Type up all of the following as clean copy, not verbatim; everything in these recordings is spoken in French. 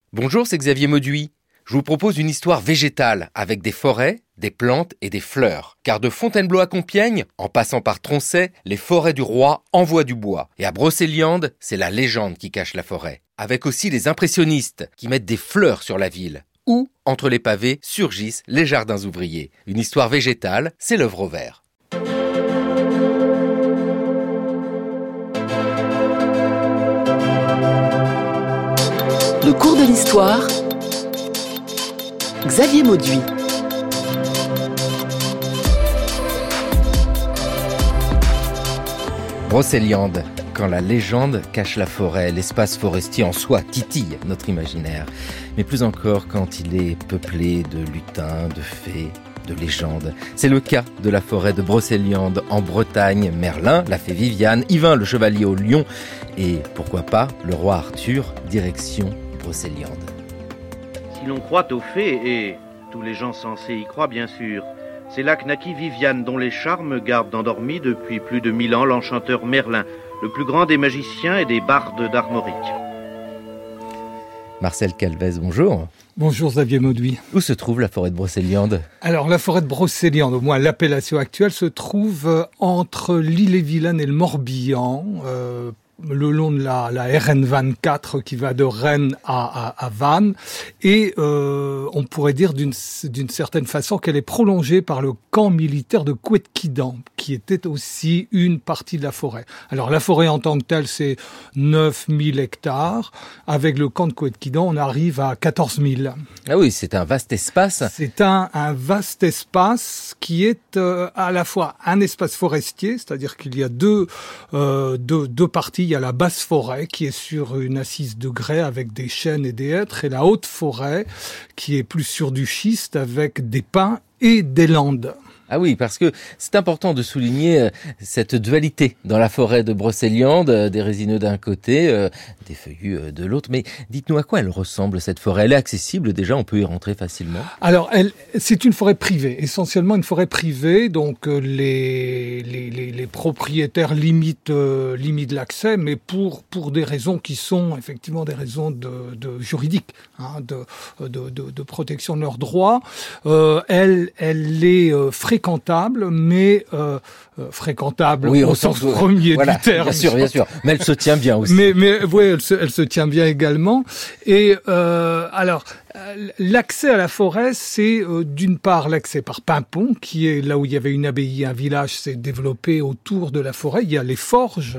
Bonjour, c'est Xavier Mauduit. Je vous propose une histoire végétale avec des forêts, des plantes et des fleurs. Car de Fontainebleau à Compiègne, en passant par Troncet, les forêts du roi envoient du bois. Et à Brocéliande, c'est la légende qui cache la forêt. Avec aussi les impressionnistes qui mettent des fleurs sur la ville. Ou, entre les pavés, surgissent les jardins ouvriers. Une histoire végétale, c'est l'œuvre au vert. Le cours de l'histoire, Xavier Mauduit. Brocéliande, quand la légende cache la forêt, l'espace forestier en soi titille notre imaginaire. Mais plus encore quand il est peuplé de lutins, de fées, de légendes. C'est le cas de la forêt de Brocéliande en Bretagne, Merlin, la fée Viviane, Yvain le chevalier au lion et, pourquoi pas, le roi Arthur, direction Brocéliande. Si l'on croit aux fées, et tous les gens censés y croient bien sûr, c'est là que naquit Viviane, dont les charmes gardent endormi depuis plus de 1000 ans l'enchanteur Merlin, le plus grand des magiciens et des bardes d'Armorique. Marcel Calvez, bonjour. Bonjour Xavier Mauduit. Où se trouve la forêt de Brocéliande ? Alors la forêt de Brocéliande, au moins l'appellation actuelle, se trouve entre l'Ille-et-Vilaine et le Morbihan, le long de la RN 24 qui va de Rennes à Vannes, et on pourrait dire d'une certaine façon qu'elle est prolongée par le camp militaire de Couët-Quidan, qui était aussi une partie de la forêt. Alors la forêt en tant que telle, c'est 9000 hectares. Avec le camp de Couët-Quidan, on arrive à 14 000. Ah oui, c'est un vaste espace. C'est un vaste espace qui est à la fois un espace forestier, c'est-à-dire qu'il y a deux parties. Il y a la basse forêt qui est sur une assise de grès avec des chênes et des hêtres, et la haute forêt qui est plus sur du schiste avec des pins et des landes. Ah oui, parce que c'est important de souligner cette dualité dans la forêt de Brocéliande, des résineux d'un côté, des feuillus de l'autre. Mais dites-nous à quoi elle ressemble cette forêt ? Elle est accessible déjà, on peut y rentrer facilement ? Alors, c'est une forêt privée, essentiellement une forêt privée, donc les propriétaires limitent l'accès, mais pour des raisons qui sont effectivement des raisons de juridiques, de protection de leurs droits. Elle est fréquentable, mais fréquentable oui, au sens premier du terme. Bien sûr. Mais elle se tient bien aussi. Mais oui, elle se tient bien également. Et alors, l'accès à la forêt, c'est d'une part l'accès par Pimpon, qui est là où il y avait une abbaye, un village s'est développé autour de la forêt. Il y a les forges,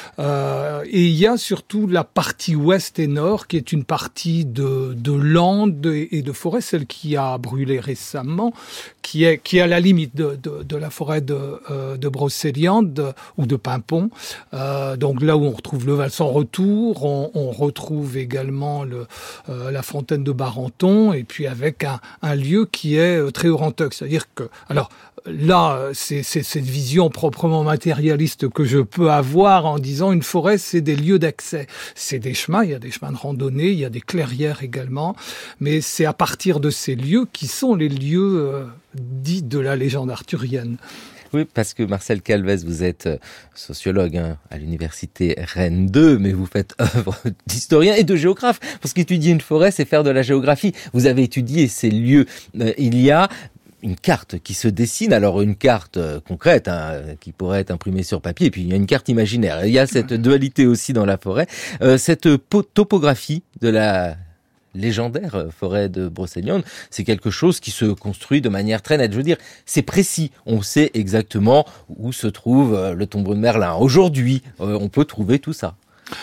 et il y a surtout la partie ouest et nord, qui est une partie de landes et de forêt, celle qui a brûlé récemment, qui est à la limite de la forêt de Brocéliande ou de Pimpon. Donc là où on retrouve le Val sans retour, on retrouve également la fontaine de Barenton, et puis avec un lieu qui est très Orantoc. C'est-à-dire que, alors là, c'est cette vision proprement matérialiste que je peux avoir en disant une forêt, c'est des lieux d'accès. C'est des chemins, il y a des chemins de randonnée, il y a des clairières également, mais c'est à partir de ces lieux qui sont les lieux dits de la légende arthurienne. Oui, parce que Marcel Calvez, vous êtes sociologue à l'université Rennes 2, mais vous faites œuvre d'historien et de géographe. Parce qu'étudier une forêt, c'est faire de la géographie. Vous avez étudié ces lieux. Il y a une carte qui se dessine, alors une carte concrète qui pourrait être imprimée sur papier, et puis il y a une carte imaginaire. Il y a cette dualité aussi dans la forêt. Cette topographie de la légendaire forêt de Brocéliande, c'est quelque chose qui se construit de manière très nette. Je veux dire, c'est précis. On sait exactement où se trouve le tombeau de Merlin. Aujourd'hui, on peut trouver tout ça.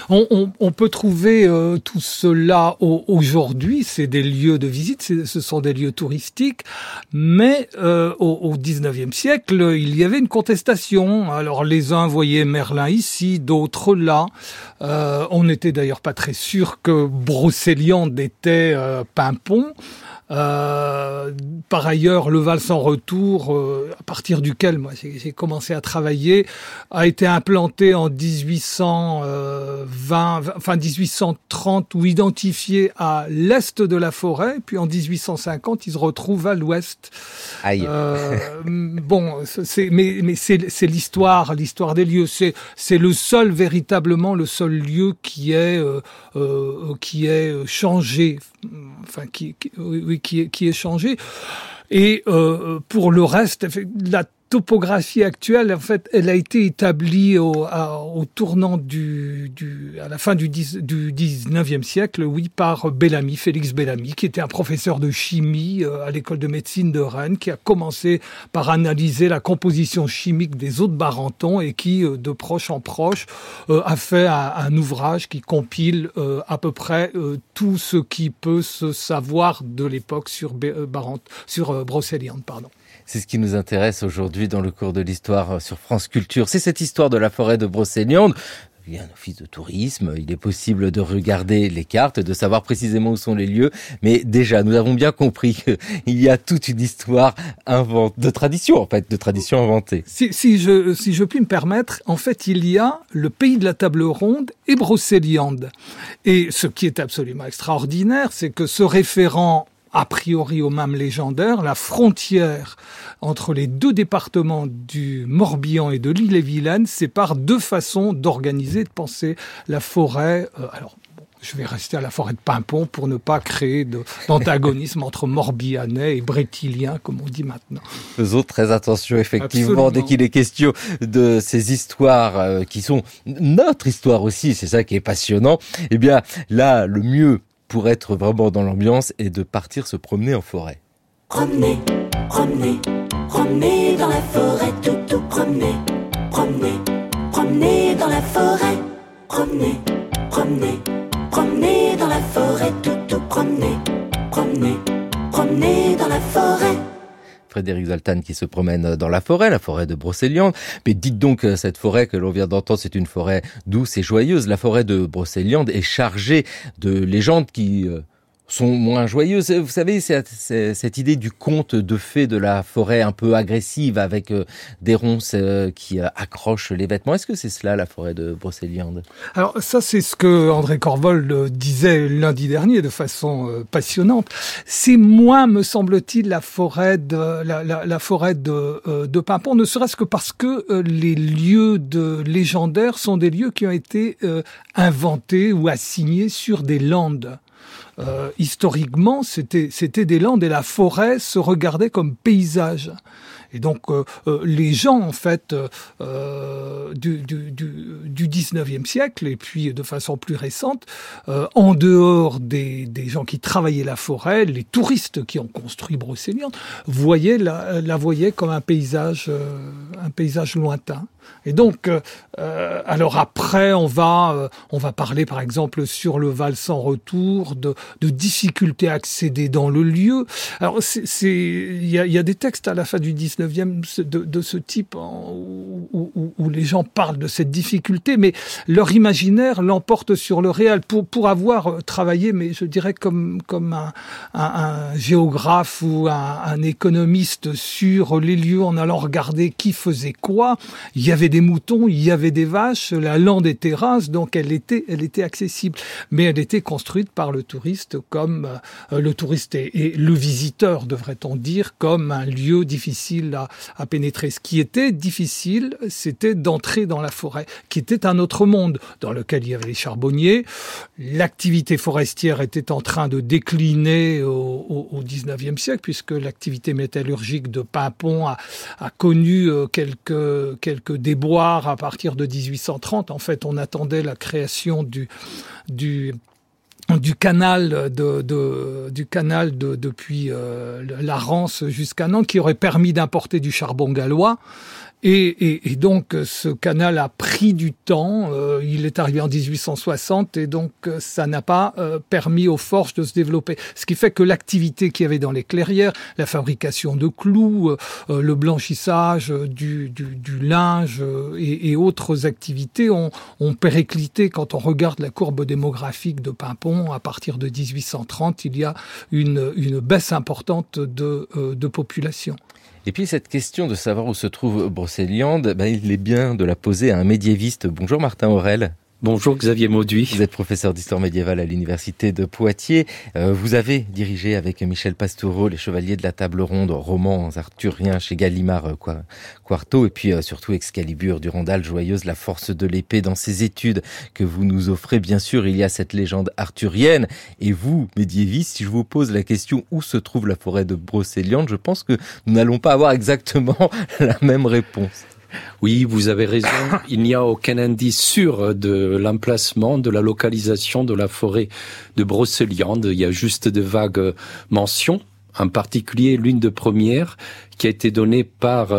On peut trouver tout cela aujourd'hui, c'est des lieux de visite, ce sont des lieux touristiques, mais au 19e siècle, il y avait une contestation. Alors les uns voyaient Merlin ici, d'autres là. On n'était d'ailleurs pas très sûr que Brocéliande était Pimpon. Par ailleurs, le Val sans retour, à partir duquel moi j'ai commencé à travailler, a été implanté en 1830 ou identifié à l'est de la forêt, puis en 1850 il se retrouve à l'ouest. Aïe. Bon, mais c'est l'histoire des lieux. C'est véritablement le seul lieu qui est changé, enfin qui est changé. Et pour le reste, la topographie actuelle, en fait, elle a été établie au tournant à la fin du 19e siècle, par Bellamy, Félix Bellamy, qui était un professeur de chimie à l'école de médecine de Rennes, qui a commencé par analyser la composition chimique des eaux de Barenton et qui, de proche en proche, a fait un ouvrage qui compile à peu près tout ce qui peut se savoir de l'époque sur Brocéliande, pardon. C'est ce qui nous intéresse aujourd'hui dans le cours de l'histoire sur France Culture. C'est cette histoire de la forêt de Brocéliande. Il y a un office de tourisme, il est possible de regarder les cartes, de savoir précisément où sont les lieux. Mais déjà, nous avons bien compris qu'il y a toute une histoire de tradition inventée. Si je puis me permettre, en fait, il y a le pays de la table ronde et Brocéliande. Et ce qui est absolument extraordinaire, c'est que ce référent a priori au même légendaire, la frontière entre les deux départements du Morbihan et de l'Ille-et-Vilaine sépare deux façons d'organiser, de penser la forêt. Je vais rester à la forêt de Paimpont pour ne pas créer d'antagonisme entre Morbihanais et Brétiliens, comme on dit maintenant. Faisons très attention, effectivement, Absolument. Dès qu'il est question de ces histoires qui sont notre histoire aussi, c'est ça qui est passionnant. Eh bien, là, le mieux pour être vraiment dans l'ambiance et de partir se promener en forêt. Promener dans la forêt, tout promener dans la forêt, promener dans la forêt, tout promener dans la forêt. Frédéric Zoltan qui se promène dans la forêt de Brocéliande. Mais dites donc, cette forêt que l'on vient d'entendre, c'est une forêt douce et joyeuse. La forêt de Brocéliande est chargée de légendes qui sont moins joyeuses. Vous savez, c'est cette idée du conte de fées de la forêt un peu agressive avec des ronces qui accrochent les vêtements. Est-ce que c'est cela, la forêt de Brocéliande ? Alors ça, c'est ce que André Corvol disait lundi dernier de façon passionnante. C'est moins, me semble-t-il, la forêt de Paimpont, ne serait-ce que parce que les lieux légendaires sont des lieux qui ont été inventés ou assignés sur des landes. Historiquement, c'était des landes et la forêt se regardait comme paysage. Et donc, les gens, en fait, du 19e siècle, et puis de façon plus récente, en dehors des gens qui travaillaient la forêt, les touristes qui ont construit Brocéliande, la voyaient comme un paysage lointain. Et donc, alors après, on va parler, par exemple, sur le Val sans retour, de difficultés à accéder dans le lieu. Alors, il y a des textes à la fin du 19e de ce type où les gens parlent de cette difficulté, mais leur imaginaire l'emporte sur le réel. Pour avoir travaillé, mais je dirais comme un géographe ou un économiste sur les lieux en allant regarder qui faisait quoi, il y avait des moutons, il y avait des vaches, la lande était rase, donc elle était accessible. Mais elle était construite par le touriste comme le touriste et le visiteur, devrait-on dire, comme un lieu difficile à pénétrer. Ce qui était difficile, c'était d'entrer dans la forêt, qui était un autre monde, dans lequel il y avait les charbonniers. L'activité forestière était en train de décliner au 19e siècle, puisque l'activité métallurgique de Paimpont a connu quelques déboires à partir de 1830. En fait, on attendait la création du canal depuis la Rance jusqu'à Nantes, qui aurait permis d'importer du charbon gallois. Et donc ce canal a pris du temps, il est arrivé en 1860 et donc ça n'a pas permis aux forges de se développer. Ce qui fait que l'activité qu'il y avait dans les clairières, la fabrication de clous, le blanchissage du linge et autres activités ont périclité. Quand on regarde la courbe démographique de Paimpont, à partir de 1830, il y a une baisse importante de population. Et puis cette question de savoir où se trouve Brocéliande, il est bien de la poser à un médiéviste. Bonjour Martin Aurel. Bonjour Xavier Mauduit. Vous êtes professeur d'histoire médiévale à l'université de Poitiers. Vous avez dirigé avec Michel Pastoureau Les Chevaliers de la Table Ronde, romans arthuriens chez Gallimard Quarto, et puis surtout Excalibur, Durandal, Joyeuse, La Force de l'Épée. Dans ces études que vous nous offrez, bien sûr, il y a cette légende arthurienne. Et vous, médiéviste, si je vous pose la question où se trouve la forêt de Brocéliande, je pense que nous n'allons pas avoir exactement la même réponse. Oui, vous avez raison. Il n'y a aucun indice sûr de l'emplacement, de la localisation de la forêt de Brocéliande. Il y a juste de vagues mentions, en particulier l'une de première qui a été donnée par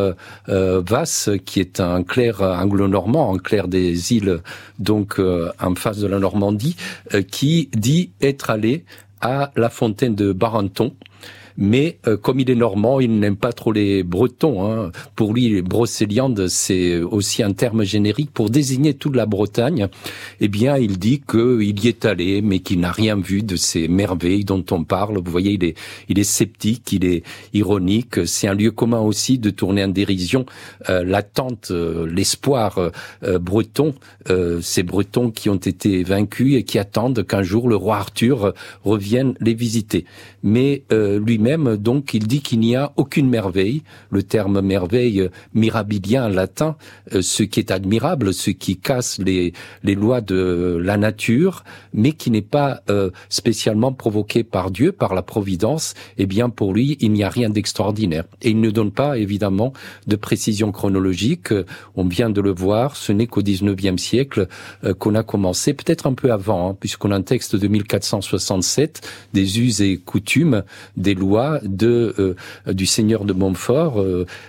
Vasse, qui est un clerc anglo-normand, un clerc des îles, donc en face de la Normandie, qui dit être allé à la fontaine de Barenton. Mais comme il est normand, il n'aime pas trop les Bretons. Pour lui, Brocéliande, c'est aussi un terme générique pour désigner toute la Bretagne. Eh bien, il dit qu'il y est allé, mais qu'il n'a rien vu de ces merveilles dont on parle. Vous voyez, il est sceptique, il est ironique. C'est un lieu commun aussi de tourner en dérision l'attente, l'espoir breton. Ces Bretons qui ont été vaincus et qui attendent qu'un jour le roi Arthur revienne les visiter. Mais lui-même, donc, il dit qu'il n'y a aucune merveille. Le terme merveille, mirabilien en latin, ce qui est admirable, ce qui casse les lois de la nature, mais qui n'est pas spécialement provoqué par Dieu, par la providence. Eh bien, pour lui, il n'y a rien d'extraordinaire. Et il ne donne pas, évidemment, de précision chronologique. On vient de le voir, ce n'est qu'au XIXe siècle qu'on a commencé, peut-être un peu avant, puisqu'on a un texte de 1467, des us et coutumes, des lois du seigneur de Montfort,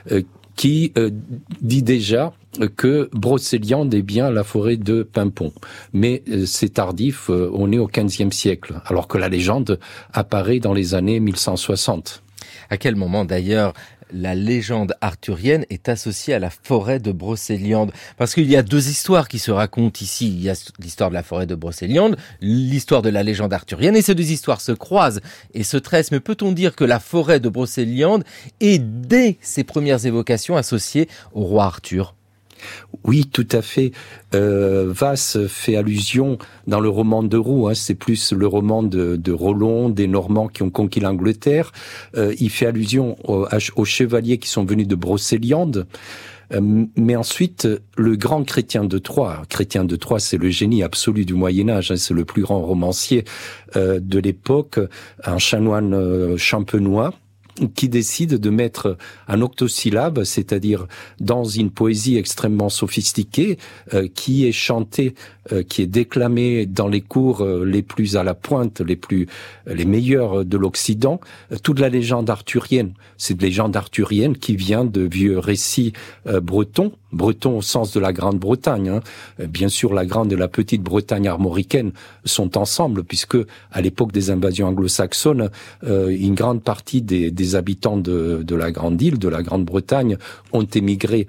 qui dit déjà que Brocéliande est bien la forêt de Paimpont. Mais c'est tardif, on est au XVe siècle, alors que la légende apparaît dans les années 1160. À quel moment d'ailleurs la légende arthurienne est associée à la forêt de Brocéliande? Parce qu'il y a deux histoires qui se racontent ici. Il y a l'histoire de la forêt de Brocéliande, l'histoire de la légende arthurienne, et ces deux histoires se croisent et se tressent. Mais peut-on dire que la forêt de Brocéliande est, dès ses premières évocations, associée au roi Arthur? Oui, tout à fait. Vasse fait allusion dans le roman de Roux, c'est plus le roman de Rollon, des Normands qui ont conquis l'Angleterre. Il fait allusion aux chevaliers qui sont venus de Brocéliande. Mais ensuite, le grand Chrétien de Troyes, c'est le génie absolu du Moyen-Âge, c'est le plus grand romancier de l'époque, un chanoine champenois, qui décide de mettre un octosyllabe, c'est-à-dire dans une poésie extrêmement sophistiquée, qui est chantée, qui est déclamée dans les cours les plus à la pointe, les meilleurs de l'Occident, toute la légende arthurienne. C'est une légende arthurienne qui vient de vieux récits bretons au sens de la Grande-Bretagne. Bien sûr, la Grande et la Petite Bretagne armoricaine sont ensemble, puisque à l'époque des invasions anglo-saxonnes, une grande partie des habitants de la Grande Île, de la Grande-Bretagne, ont émigré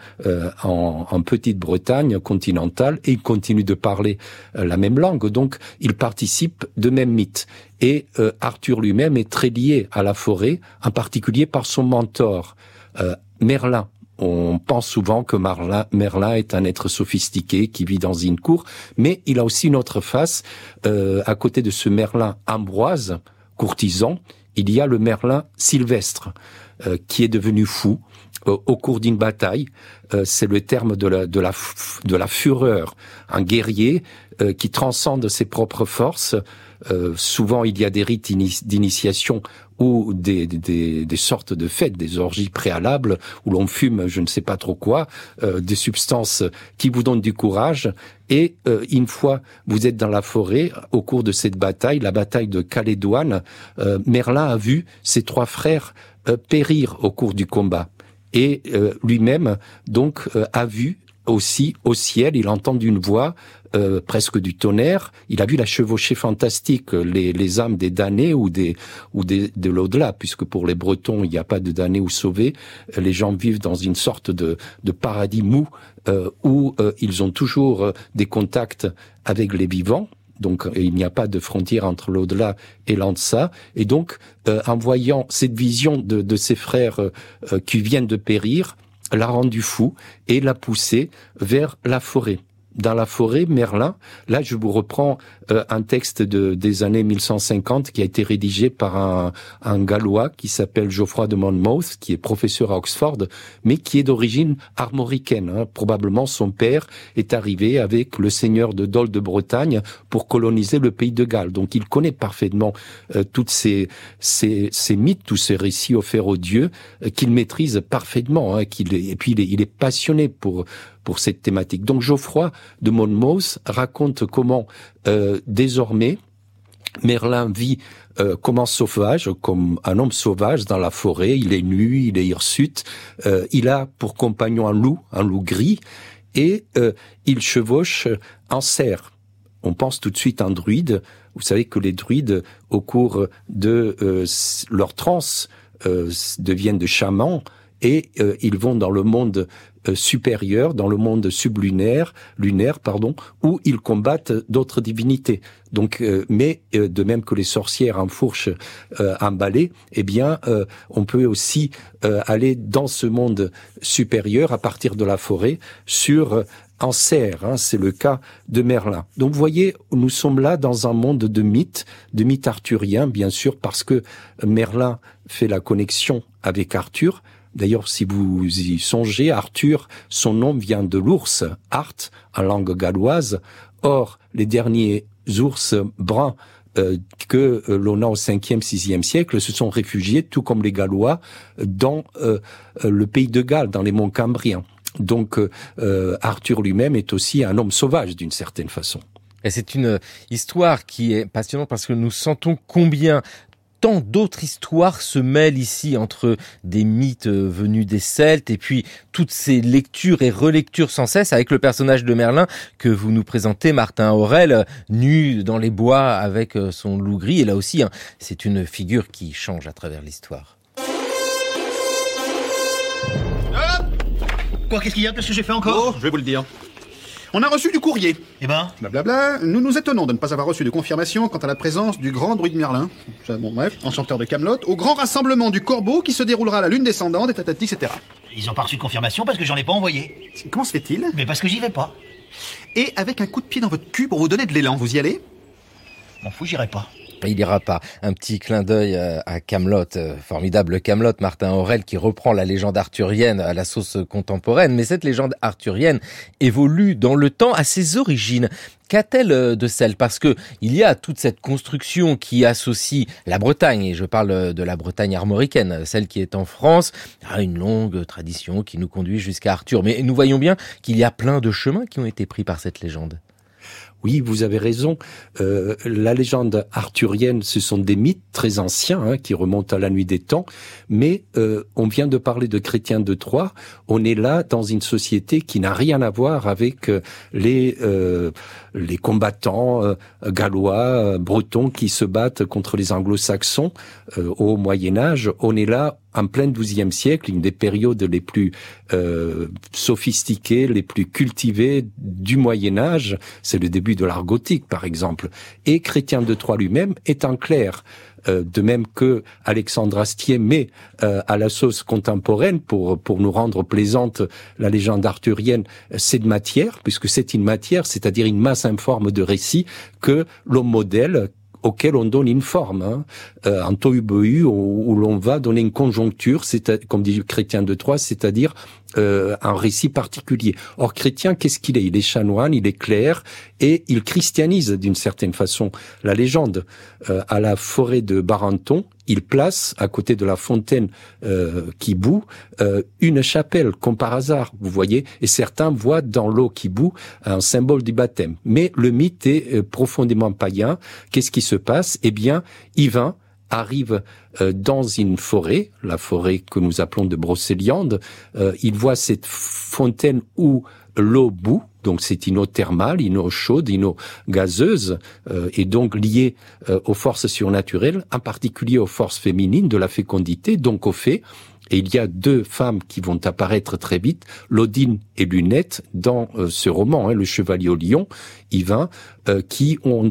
en Petite-Bretagne continentale et ils continuent de parler la même langue. Donc, ils participent de même mythe. Et Arthur lui-même est très lié à la forêt, en particulier par son mentor, Merlin. On pense souvent que Merlin est un être sophistiqué qui vit dans une cour, mais il a aussi une autre face. À côté de ce Merlin Ambroise, courtisan, il y a le Merlin Sylvestre, qui est devenu fou au cours d'une bataille. C'est le terme de la fureur. Un guerrier qui transcende ses propres forces. Souvent, il y a des rites d'initiation ou des sortes de fêtes, des orgies préalables où l'on fume je ne sais pas trop quoi, des substances qui vous donnent du courage. Et une fois vous êtes dans la forêt, au cours de cette bataille, la bataille de Calédoine, Merlin a vu ses trois frères périr au cours du combat. et lui-même donc a vu aussi au ciel, il a entendu une voix presque du tonnerre. Il a vu la chevauchée fantastique, les âmes des damnés ou de l'au-delà, puisque pour les Bretons, il n'y a pas de damnés ou sauvés. Les gens vivent dans une sorte de paradis mou où ils ont toujours des contacts avec les vivants. Donc, il n'y a pas de frontière entre l'au-delà et l'en-deçà. Et donc, en voyant cette vision de ses frères qui viennent de périr, l'a rendu fou et l'a poussé vers la forêt. Dans la forêt, Merlin, là je vous reprends un texte des années 1150 qui a été rédigé par un Gallois qui s'appelle Geoffroy de Monmouth, qui est professeur à Oxford, mais qui est d'origine armoricaine. Probablement son père est arrivé avec le seigneur de Dol de Bretagne pour coloniser le pays de Galles. Donc il connaît parfaitement toutes ces mythes, tous ces récits offerts aux dieux, qu'il maîtrise parfaitement. Et puis il est passionné pour cette thématique. Donc Geoffroy de Monmouth raconte comment désormais Merlin vit comme un sauvage, comme un homme sauvage dans la forêt. Il est nu, il est hirsute, il a pour compagnon un loup gris, et il chevauche un cerf. On pense tout de suite à un druide. Vous savez que les druides, au cours de leur transe, deviennent de chamans, et ils vont dans le monde supérieur, dans le monde lunaire, où ils combattent d'autres divinités. Donc, mais de même que les sorcières enfourchent un balai, eh bien, on peut aussi aller dans ce monde supérieur à partir de la forêt sur un cerf. C'est le cas de Merlin. Donc, vous voyez, nous sommes là dans un monde de mythes arthuriens, bien sûr, parce que Merlin fait la connexion avec Arthur. D'ailleurs, si vous y songez, Arthur, son nom vient de l'ours, Art, en langue galloise. Or, les derniers ours bruns que l'on a au 5e, 6e siècle se sont réfugiés, tout comme les Gallois, dans le pays de Galles, dans les monts Cambriens. Donc, Arthur lui-même est aussi un homme sauvage, d'une certaine façon. Et c'est une histoire qui est passionnante parce que nous sentons combien tant d'autres histoires se mêlent ici entre des mythes venus des Celtes et puis toutes ces lectures et relectures sans cesse avec le personnage de Merlin que vous nous présentez, Martin Aurel, nu dans les bois avec son loup gris. Et là aussi, c'est une figure qui change à travers l'histoire. Quoi, qu'est-ce qu'il y a? Qu'est-ce que j'ai fait encore? Oh, je vais vous le dire. On a reçu du courrier. Eh ben? Blablabla. Nous nous étonnons de ne pas avoir reçu de confirmation quant à la présence du grand druide Merlin. Bon, bref, enchanteur de Camelot, au grand rassemblement du Corbeau qui se déroulera à la lune descendante, et tatati, etc. Ils ont pas reçu de confirmation parce que j'en ai pas envoyé. Comment se fait-il? Mais parce que j'y vais pas. Et avec un coup de pied dans votre cul pour vous donner de l'élan, vous y allez? M'en fous, j'irai pas. Il ira pas. Un petit clin d'œil à Camelot, formidable Camelot, Martin Aurel, qui reprend la légende arthurienne à la sauce contemporaine. Mais cette légende arthurienne évolue dans le temps à ses origines. Qu'a-t-elle de celle? Parce que il y a toute cette construction qui associe la Bretagne, et je parle de la Bretagne armoricaine, celle qui est en France, à une longue tradition qui nous conduit jusqu'à Arthur. Mais nous voyons bien qu'il y a plein de chemins qui ont été pris par cette légende. Oui, vous avez raison. La légende arthurienne, ce sont des mythes très anciens qui remontent à la nuit des temps. Mais on vient de parler de Chrétien de Troyes. On est là dans une société qui n'a rien à voir avec les combattants gallois, bretons qui se battent contre les anglo-saxons au Moyen-Âge. On est là en plein XIIe siècle, une des périodes les plus sophistiquées, les plus cultivées du Moyen-Âge. C'est le début de l'art gothique, par exemple. Et Chrétien de Troyes lui-même est en clair. De même que Alexandre Astier met à la sauce contemporaine, pour nous rendre plaisante, la légende arthurienne, c'est de matière, puisque c'est une matière, c'est-à-dire une masse informe de récits que l'on modèle, auquel on donne une forme, en tohu-bohu, où l'on va donner une conjoncture, comme dit Chrétien de Troyes, c'est-à-dire un récit particulier. Or, Chrétien, qu'est-ce qu'il est? Il est chanoine, il est clerc, et il christianise d'une certaine façon la légende. À la forêt de Barenton, il place, à côté de la fontaine qui bout, une chapelle, comme par hasard, vous voyez, et certains voient dans l'eau qui bout un symbole du baptême. Mais le mythe est profondément païen. Qu'est-ce qui se passe? Eh bien, Yvain arrive dans une forêt, la forêt que nous appelons de Brocéliande. Il voit cette fontaine où l'eau bout, donc c'est une eau thermale, une eau chaude, une eau gazeuse, et donc liée aux forces surnaturelles, en particulier aux forces féminines de la fécondité, donc aux fées. Et il y a deux femmes qui vont apparaître très vite, Lodine et Lunette, dans ce roman, Le Chevalier au Lion, Yvain, qui ont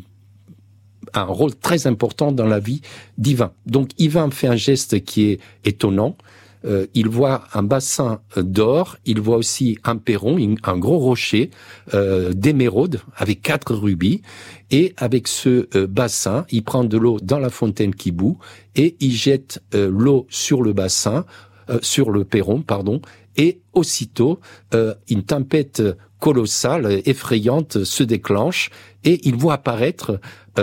un rôle très important dans la vie d'Yvain. Donc Yvain fait un geste qui est étonnant. Il voit un bassin d'or, il voit aussi un perron, un gros rocher d'émeraude avec 4 rubis. Et avec ce bassin, il prend de l'eau dans la fontaine qui bout et il jette l'eau sur le bassin, sur le perron, pardon. Et aussitôt, une tempête colossale, effrayante, se déclenche et il voit apparaître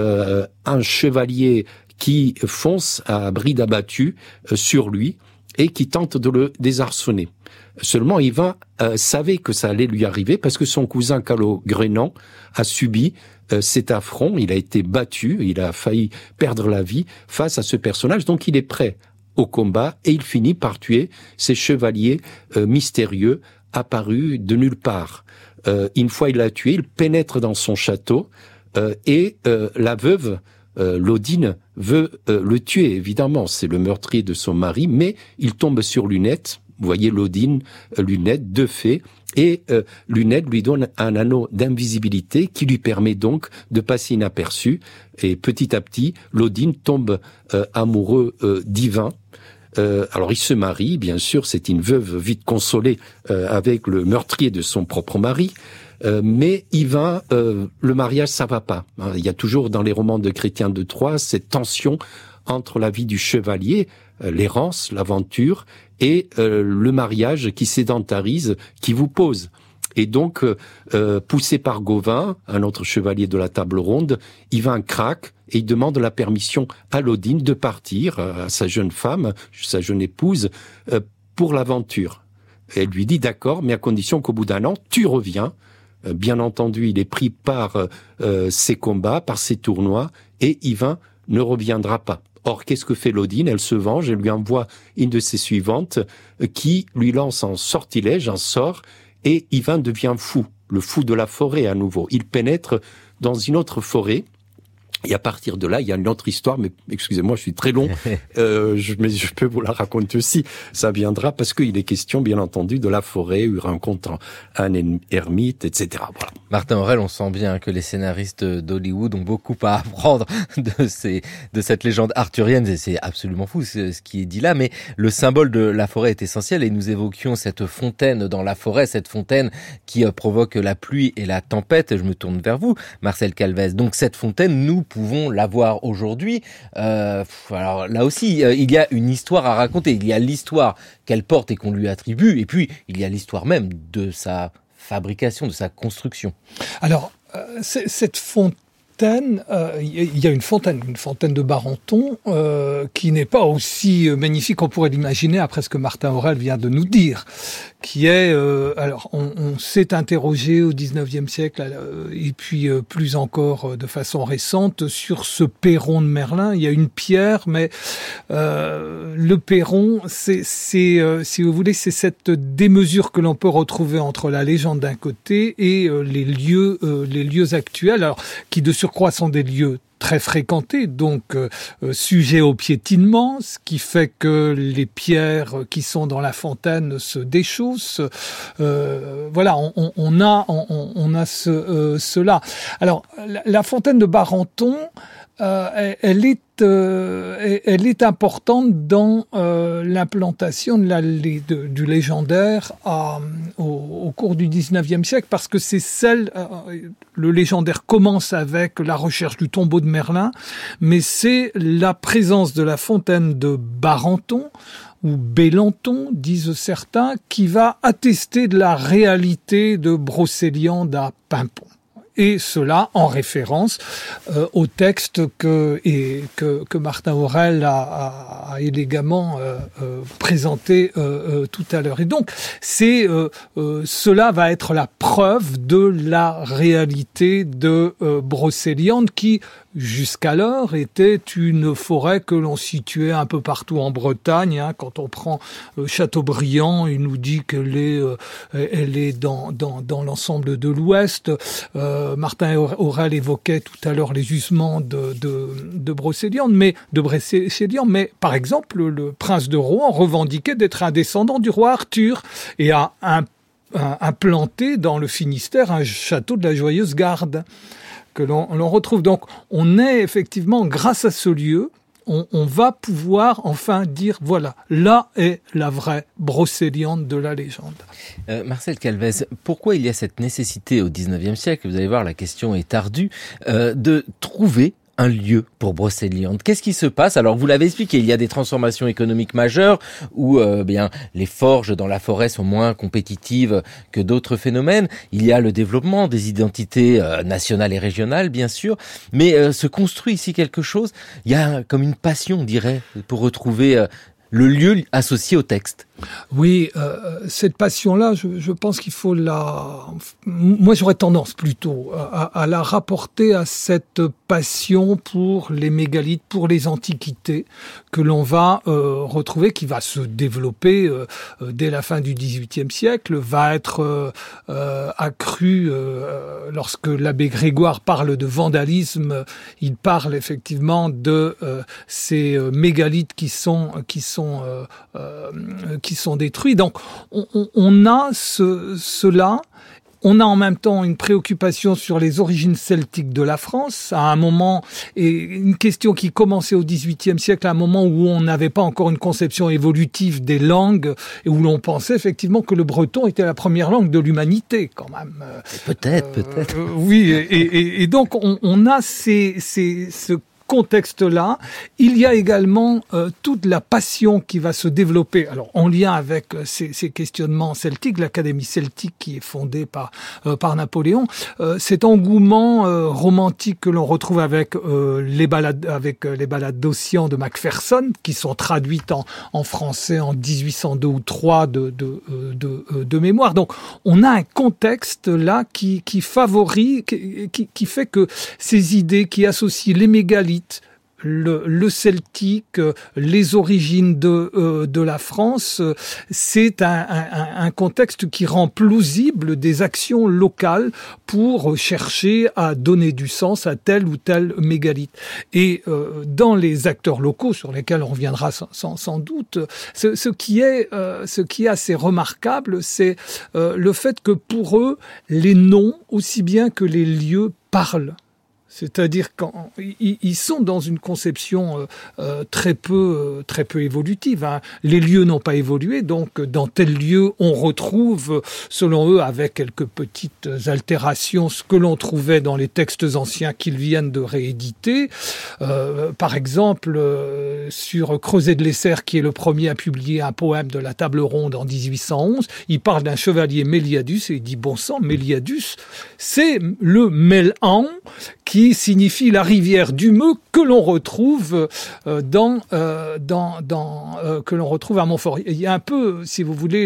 un chevalier qui fonce à bride abattue sur lui et qui tente de le désarçonner. Seulement, Yvain savait que ça allait lui arriver parce que son cousin Calogrenant a subi cet affront, il a été battu, il a failli perdre la vie face à ce personnage, donc il est prêt au combat et il finit par tuer ces chevaliers mystérieux apparus de nulle part. Une fois il l'a tué, il pénètre dans son château et la veuve Lodine veut le tuer, évidemment, c'est le meurtrier de son mari, mais il tombe sur Lunette, vous voyez Lodine, Lunette, 2 fées, et Lunette lui donne un anneau d'invisibilité qui lui permet donc de passer inaperçu, et petit à petit, Lodine tombe amoureux d'Yvain. Alors il se marie, bien sûr, c'est une veuve vite consolée avec le meurtrier de son propre mari. Mais Yvain, le mariage, ça va pas. Il y a toujours dans les romans de Chrétien de Troyes cette tension entre la vie du chevalier, l'errance, l'aventure, et le mariage qui sédentarise, qui vous pose. Et donc, poussé par Gauvin, un autre chevalier de la table ronde, Yvain craque et il demande la permission à Lodine de partir, à sa jeune femme, sa jeune épouse, pour l'aventure. Elle lui dit d'accord, mais à condition qu'au bout d'1 an, tu reviens. Bien entendu, il est pris par ses combats, par ses tournois, et Yvain ne reviendra pas. Or, qu'est-ce que fait Lodine? Elle se venge, elle lui envoie une de ses suivantes qui lui lance un sortilège, un sort, et Yvain devient fou, le fou de la forêt à nouveau. Il pénètre dans une autre forêt, et à partir de là, il y a une autre histoire, mais excusez-moi, je suis très long, mais je peux vous la raconter aussi. Ça viendra parce qu'il est question, bien entendu, de la forêt, où il rencontre un ermite, etc. Voilà. Martin Aurel, on sent bien que les scénaristes d'Hollywood ont beaucoup à apprendre de cette légende arthurienne, et c'est absolument fou ce qui est dit là, mais le symbole de la forêt est essentiel, et nous évoquions cette fontaine dans la forêt, cette fontaine qui provoque la pluie et la tempête. Je me tourne vers vous, Marcel Calvez. Donc cette fontaine, nous pouvons la voir aujourd'hui. Alors là aussi, il y a une histoire à raconter. Il y a l'histoire qu'elle porte et qu'on lui attribue, et puis il y a l'histoire même de sa fabrication, de sa construction. Alors, cette fontaine, il y a une fontaine de Barenton, qui n'est pas aussi magnifique qu'on pourrait l'imaginer après ce que Martin Aurel vient de nous dire, qui est, alors on s'est interrogé au 19e siècle, et puis plus encore de façon récente, sur ce perron de Merlin. Il y a une pierre, mais le perron, c'est si vous voulez, c'est cette démesure que l'on peut retrouver entre la légende d'un côté et les lieux actuels, alors qui de surcroît sont des lieux très fréquentés, donc sujets au piétinement, ce qui fait que les pierres qui sont dans la fontaine se déchaussent. Voilà, on a cela. Alors, la fontaine de Barenton, elle est importante dans l'implantation du légendaire au cours du 19e siècle, parce que c'est le légendaire commence avec la recherche du tombeau de Merlin, mais c'est la présence de la fontaine de Barenton, ou Bélenton, disent certains, qui va attester de la réalité de Brocéliande à Paimpont. Et cela en référence au texte que Martin Aurel a élégamment présenté tout à l'heure. Et donc, cela va être la preuve de la réalité de Brocéliande qui, jusqu'alors, était une forêt que l'on situait un peu partout en Bretagne. Hein. Quand on prend Châteaubriand, il nous dit qu'elle est dans l'ensemble de l'Ouest. Martin Aurèle évoquait tout à l'heure les gisements de Brocéliande, mais par exemple, le prince de Rohan revendiquait d'être un descendant du roi Arthur et a implanté dans le Finistère un château de la Joyeuse Garde que l'on retrouve. Donc, on est effectivement, grâce à ce lieu, on va pouvoir enfin dire, voilà, là est la vraie Brocéliande de la légende. Marcel Calvez, pourquoi il y a cette nécessité au XIXe siècle, vous allez voir, la question est ardue, de trouver un lieu pour Brocéliande? Qu'est-ce qui se passe? Alors, vous l'avez expliqué, il y a des transformations économiques majeures où les forges dans la forêt sont moins compétitives que d'autres phénomènes. Il y a le développement des identités nationales et régionales, bien sûr, mais se construit ici quelque chose. Il y a comme une passion, on dirait, pour retrouver le lieu associé au texte. Oui, cette passion-là, je pense qu'il faut moi, j'aurais tendance plutôt à la rapporter à cette passion pour les mégalithes, pour les antiquités, que l'on va retrouver, qui va se développer dès la fin du XVIIIe siècle, va être accrue lorsque l'abbé Grégoire parle de vandalisme. Il parle effectivement de ces mégalithes qui sont détruits. Donc, on a cela. On a en même temps une préoccupation sur les origines celtiques de la France, à un moment, et une question qui commençait au XVIIIe siècle, à un moment où on n'avait pas encore une conception évolutive des langues, et où l'on pensait effectivement que le breton était la première langue de l'humanité, quand même. Peut-être. Oui, et donc on a ce contexte-là. Il y a également toute la passion qui va se développer, alors en lien avec ces questionnements celtiques, l'Académie celtique qui est fondée par Napoléon, cet engouement romantique que l'on retrouve avec les ballades d'Ossian de Macpherson, qui sont traduites en français en 1802 ou 3 de mémoire. Donc on a un contexte là qui favorise, qui fait que ces idées qui associent les mégalithes, le celtique, les origines de la France, c'est un contexte qui rend plausible des actions locales pour chercher à donner du sens à tel ou tel mégalithe. Et dans les acteurs locaux, sur lesquels on reviendra sans doute, ce qui est assez remarquable, c'est le fait que pour eux, les noms, aussi bien que les lieux, parlent. C'est-à-dire qu'ils sont dans une conception très peu évolutive. Hein. Les lieux n'ont pas évolué, donc dans tel lieu, on retrouve, selon eux, avec quelques petites altérations, ce que l'on trouvait dans les textes anciens qu'ils viennent de rééditer. Par exemple, sur Creuset de l'Essert, qui est le premier à publier un poème de la Table Ronde en 1811, il parle d'un chevalier Méliadus et il dit, bon sang, Méliadus, c'est le Melhan qui signifie la rivière du Meux que l'on retrouve que l'on retrouve à Montfort. Il y a un peu, si vous voulez,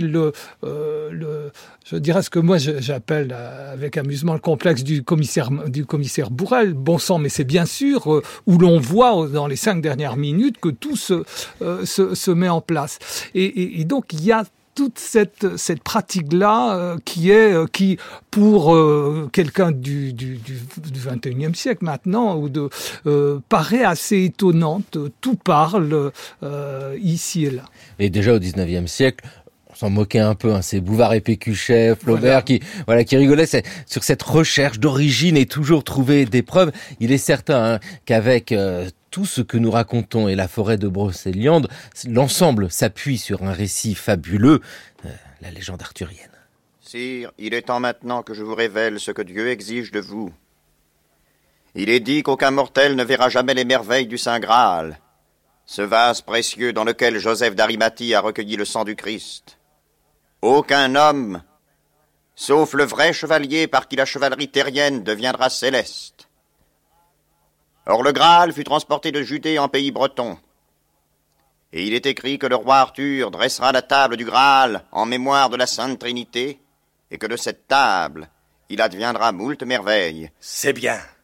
je dirais ce que moi j'appelle avec amusement le complexe du commissaire Bourrel. Bon sang, mais c'est bien sûr où l'on voit dans les 5 dernières minutes que tout se met en place. Et donc il y a toute cette pratique-là qui pour quelqu'un du 21e siècle maintenant, paraît assez étonnante. Tout parle ici et là. Et déjà au 19e siècle, on s'en moquait un peu, hein, c'est Bouvard et Pécuchet, Flaubert qui rigolait sur cette recherche d'origine et toujours trouver des preuves. Il est certain qu'avec tout ce que nous racontons et la forêt de Brocéliande, l'ensemble s'appuie sur un récit fabuleux, la légende arthurienne. Sire, il est temps maintenant que je vous révèle ce que Dieu exige de vous. Il est dit qu'aucun mortel ne verra jamais les merveilles du Saint Graal, ce vase précieux dans lequel Joseph d'Arimathie a recueilli le sang du Christ. Aucun homme, sauf le vrai chevalier par qui la chevalerie terrienne deviendra céleste. Or le Graal fut transporté de Judée en pays breton. Et il est écrit que le roi Arthur dressera la table du Graal en mémoire de la Sainte Trinité, et que de cette table, il adviendra moult merveilles. C'est bien.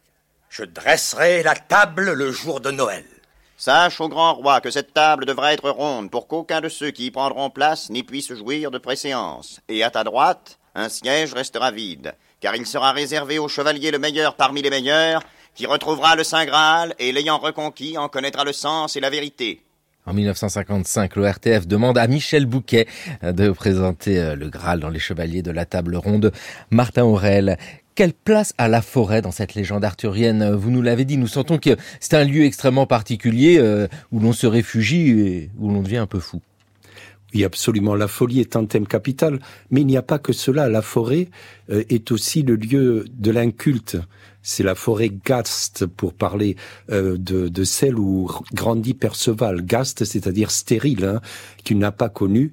Je dresserai la table le jour de Noël. Sache, ô grand roi, que cette table devra être ronde pour qu'aucun de ceux qui y prendront place n'y puisse jouir de préséance. Et à ta droite, un siège restera vide, car il sera réservé au chevalier le meilleur parmi les meilleurs, qui retrouvera le Saint Graal et, l'ayant reconquis, en connaîtra le sens et la vérité. En 1955, l'ORTF demande à Michel Bouquet de présenter le Graal dans les chevaliers de la table ronde. Martin Aurel, quelle place a la forêt dans cette légende arthurienne? Vous nous l'avez dit, nous sentons que c'est un lieu extrêmement particulier où l'on se réfugie et où l'on devient un peu fou. Oui, absolument. La folie est un thème capital, mais il n'y a pas que cela. La forêt est aussi le lieu de l'inculte. C'est la forêt Gast, pour parler de celle où grandit Perceval. Gast, c'est-à-dire stérile, qu'il n'a pas connu.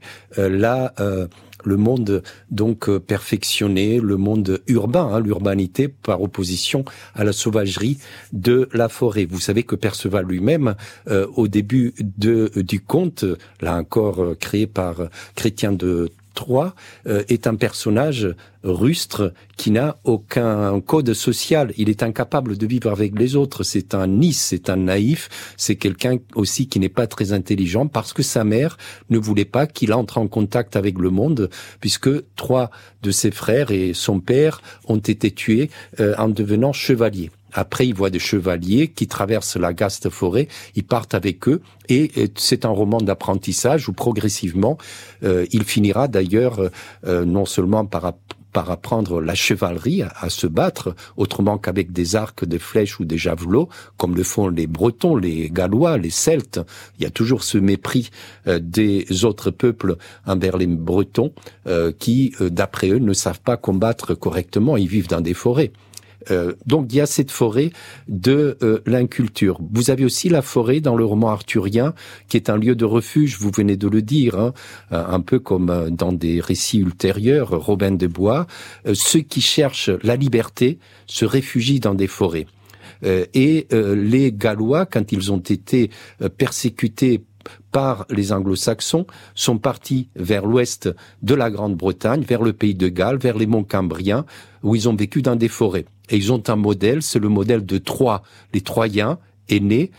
Le monde donc perfectionné, le monde urbain, l'urbanité par opposition à la sauvagerie de la forêt. Vous savez que Perceval lui-même, au début du conte, là encore créé par Chrétien de Troyes, est un personnage rustre qui n'a aucun code social. Il est incapable de vivre avec les autres. C'est un nice, c'est un naïf. C'est quelqu'un aussi qui n'est pas très intelligent parce que sa mère ne voulait pas qu'il entre en contact avec le monde, puisque 3 de ses frères et son père ont été tués en devenant chevaliers. Après, il voit des chevaliers qui traversent la Gaste forêt, ils partent avec eux, et c'est un roman d'apprentissage où progressivement, il finira d'ailleurs non seulement par apprendre la chevalerie, à se battre, autrement qu'avec des arcs, des flèches ou des javelots, comme le font les Bretons, les Gallois, les Celtes. Il y a toujours ce mépris des autres peuples envers les Bretons qui, d'après eux, ne savent pas combattre correctement, ils vivent dans des forêts. Donc il y a cette forêt de l'inculture. Vous avez aussi la forêt dans le roman arthurien, qui est un lieu de refuge, vous venez de le dire, un peu comme dans des récits ultérieurs, Robin des Bois. Ceux qui cherchent la liberté se réfugient dans des forêts. Et les Gallois, quand ils ont été persécutés par les Anglo-Saxons, sont partis vers l'ouest de la Grande-Bretagne, vers le pays de Galles, vers les monts Cambriens, où ils ont vécu dans des forêts. Et ils ont un modèle, c'est le modèle de Troie. Les Troyens, aînés,